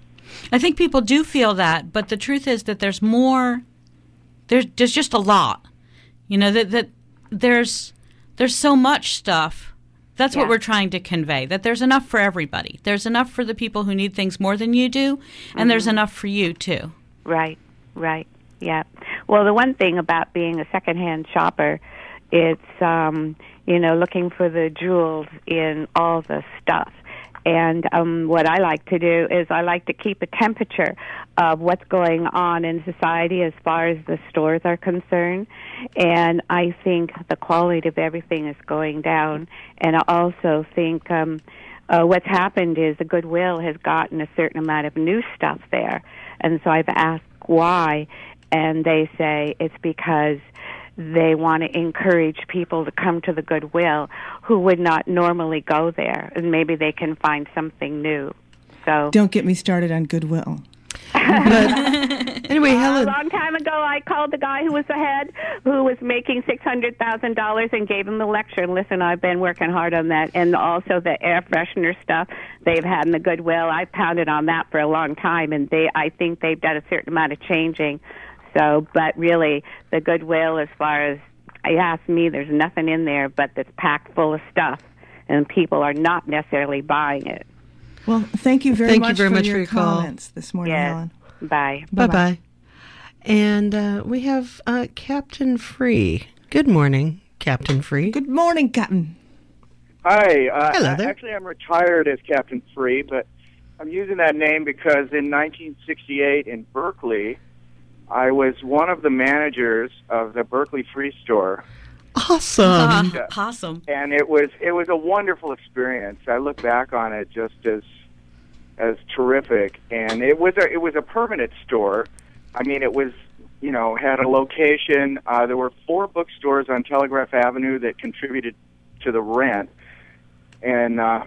I think people do feel that, but the truth is that there's more. There's there's just a lot, you know. That that there's there's so much stuff. That's Yeah. what we're trying to convey. That there's enough for everybody. There's enough for the people who need things more than you do, and there's enough for you too. Right. Right. Yeah. Well, the one thing about being a secondhand shopper, it's um, you know, looking for the jewels in all the stuff. And um, what I like to do is I like to keep a temperature of what's going on in society as far as the stores are concerned. And I think the quality of everything is going down. And I also think um, uh, what's happened is the Goodwill has gotten a certain amount of new stuff there. And so I've asked why, and they say it's because they want to encourage people to come to the Goodwill who would not normally go there, and maybe they can find something new. So Don't get me started on Goodwill. But anyway, Uh, Helen. A long time ago, I called the guy who was the head, who was making six hundred thousand dollars, and gave him the lecture. Listen, I've been working hard on that, and also the air freshener stuff they've had in the Goodwill. I pounded on that for a long time, and they, I think they've done a certain amount of changing. So, but really, the Goodwill, as far as you ask me, there's nothing in there but that's packed full of stuff, and people are not necessarily buying it. Well, thank you very Thank you much very for much your for your call. comments this morning, Yes. Helen. Bye. Bye bye. And uh, we have uh, Captain Free. Good morning, Captain Free. Good morning, Captain. Hi. Uh, Hello there. Actually, I'm retired as Captain Free, but I'm using that name because in nineteen sixty-eight in Berkeley, I was one of the managers of the Berkeley Free Store. Awesome. Uh, awesome. And it was it was a wonderful experience. I look back on it just as as terrific, and it was a it was a permanent store. I mean, it was, you know, had a location. Uh, there were four bookstores on Telegraph Avenue that contributed to the rent, and uh,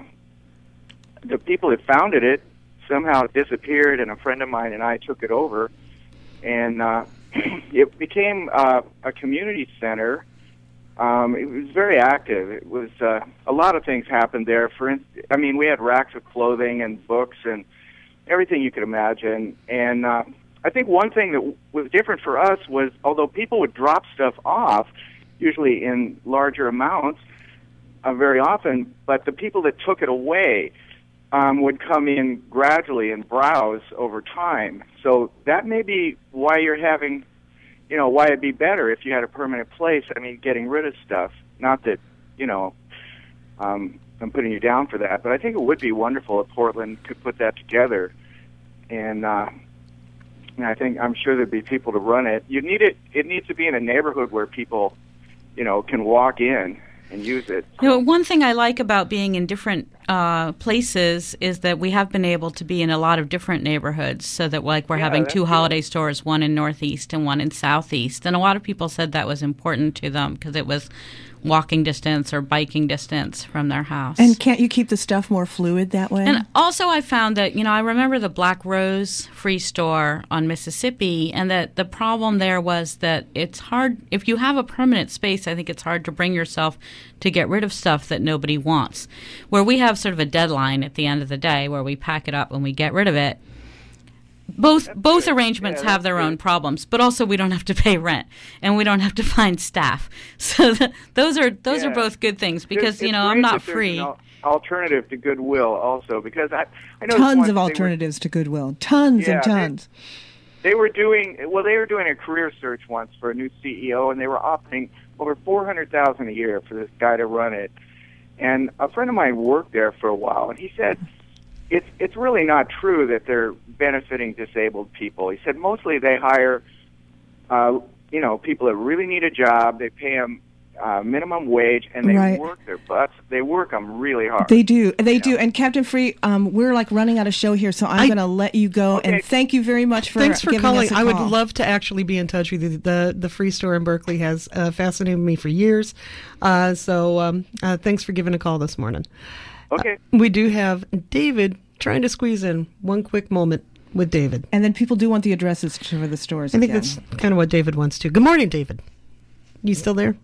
the people that founded it somehow disappeared, and a friend of mine and I took it over, and uh, it became uh, a community center. Um, it was very active. It was uh, a lot of things happened there. For instance, I mean, we had racks of clothing and books and everything you could imagine. And uh, I think one thing that w- was different for us was, although people would drop stuff off, usually in larger amounts, uh, very often, but the people that took it away um, would come in gradually and browse over time. So that may be why you're having. You know, why it'd be better if you had a permanent place. I mean, getting rid of stuff. Not that, you know, um, I'm putting you down for that, but I think it would be wonderful if Portland could put that together. And, uh, and I think, I'm sure there'd be people to run it. You need it, it needs to be in a neighborhood where people, you know, can walk in and use it. You know, one thing I like about being in different uh, places is that we have been able to be in a lot of different neighborhoods, so that like we're Yeah, having that's two cool. holiday stores, one in Northeast and one in Southeast. And a lot of people said that was important to them because it was walking distance or biking distance from their house. And can't you keep the stuff more fluid that way? And also I found that, you know, I remember the Black Rose Free Store on Mississippi, and that the problem there was that it's hard, if you have a permanent space, I think it's hard to bring yourself to get rid of stuff that nobody wants. Where we have sort of a deadline at the end of the day where we pack it up and we get rid of it. Both That's both good. arrangements Yeah, have that's their own good. problems, but also we don't have to pay rent and we don't have to find staff. So the, those are those Yeah. are both good things It's- because, you it's know, I'm great not that there's free. an al- alternative to Goodwill also, because I, I know Tons of alternatives to Goodwill. Tons Yeah, and they- tons. They were doing well. They were doing a career search once for a new C E O, and they were offering over four hundred thousand a year for this guy to run it. And a friend of mine worked there for a while, and he said it's it's really not true that they're benefiting disabled people. He said mostly they hire, uh, you know, people that really need a job. They pay them uh, minimum wage, and they Right. work their butts. They work them really hard. They do. They do. And Captain Free, um, we're like running out of show here, so I'm I- going to let you go. Okay. And thank you very much for Thanks for giving calling. us a I would call. love to actually be in touch with you. The the free store in Berkeley has uh, fascinated me for years. Uh, so um, uh, thanks for giving a call this morning. Okay. Uh, we do have David trying to squeeze in one quick moment with David. And then people do want the addresses for the stores. I think again. that's kind of what David wants to. Good morning, David. You still there?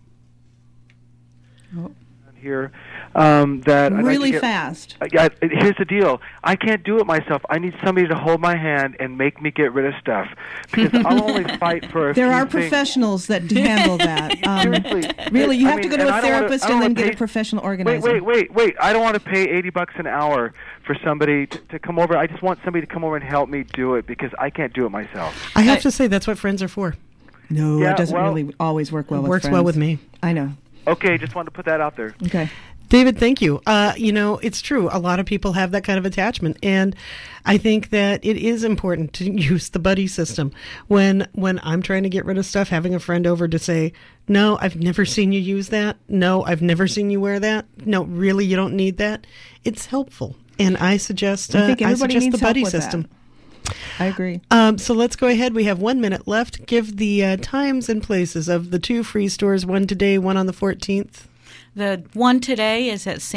Here, um, that I'd like to really get- fast. Uh, yeah, here's the deal. I can't do it myself. I need somebody to hold my hand and make me get rid of stuff, because I'll only fight for a There few are things. professionals that handle that. Um, Seriously. really, you I have mean, to go to and a I don't wanna- therapist I don't and then wanna get a pay- professional Wait, organizer. wait, wait, wait. I don't want to pay eighty bucks an hour for somebody to, to come over. I just want somebody to come over and help me do it, because I can't do it myself. I have to say that's what friends are for. No, Yeah, it doesn't well- really always work well It with works well friends. with me. I know. Okay, just wanted to put that out there. Okay. David, thank you. Uh, you know, it's true. A lot of people have that kind of attachment, and I think that it is important to use the buddy system. When when I'm trying to get rid of stuff, having a friend over to say, "No, I've never seen you use that. No, I've never seen you wear that. No, really, you don't need that." It's helpful, and I suggest uh, I think everybody suggest needs the buddy help with system. that. I agree. Um, so let's go ahead. We have one minute left. Give the uh, times and places of the two free stores. One today, one on the fourteenth. The one today is at Saint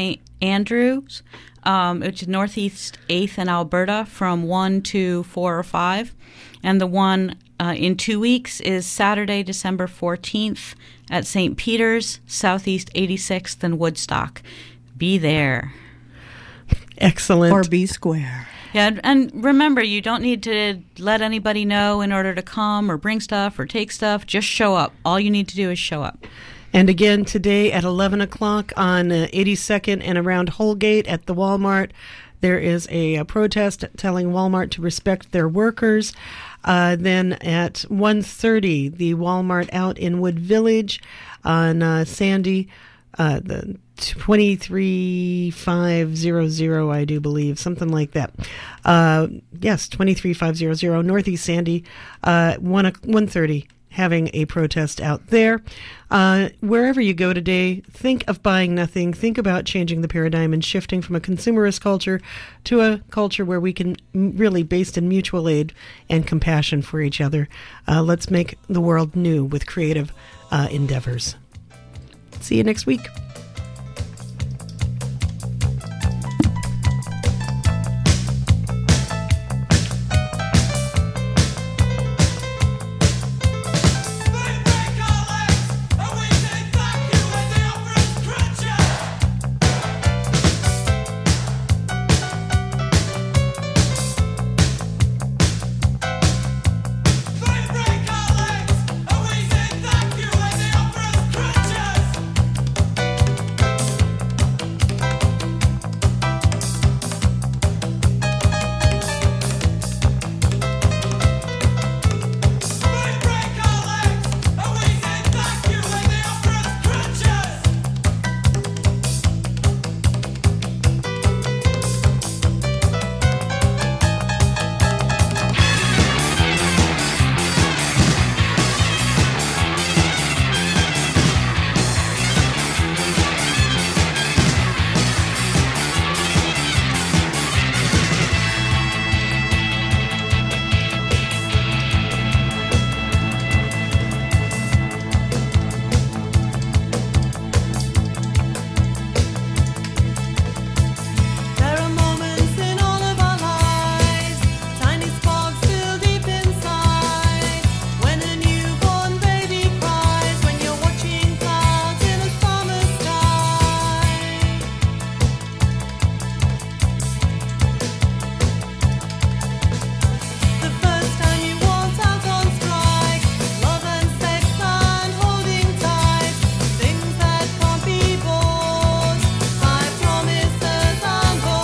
Andrews, um, which is Northeast eighth in Alberta, from one to four or five. And the one uh, in two weeks is Saturday, December fourteenth at Saint Peter's, Southeast eighty-sixth in Woodstock. Be there. Excellent. Or be square. Yeah, and- and remember, you don't need to let anybody know in order to come or bring stuff or take stuff. Just show up. All you need to do is show up. And again, today at eleven o'clock on uh, eighty-second and around Holgate at the Walmart, there is a, a protest telling Walmart to respect their workers. Uh, then at one thirty, the Walmart out in Wood Village on uh, Sandy, uh, the twenty-three five hundred, I do believe, something like that. Uh, yes, twenty-three five hundred, Northeast Sandy, uh, one thirty. Having a protest out there. Uh, wherever you go today, think of buying nothing. Think about changing the paradigm and shifting from a consumerist culture to a culture where we can m- really based in mutual aid and compassion for each other. Uh, let's make the world new with creative uh, endeavors. See you next week.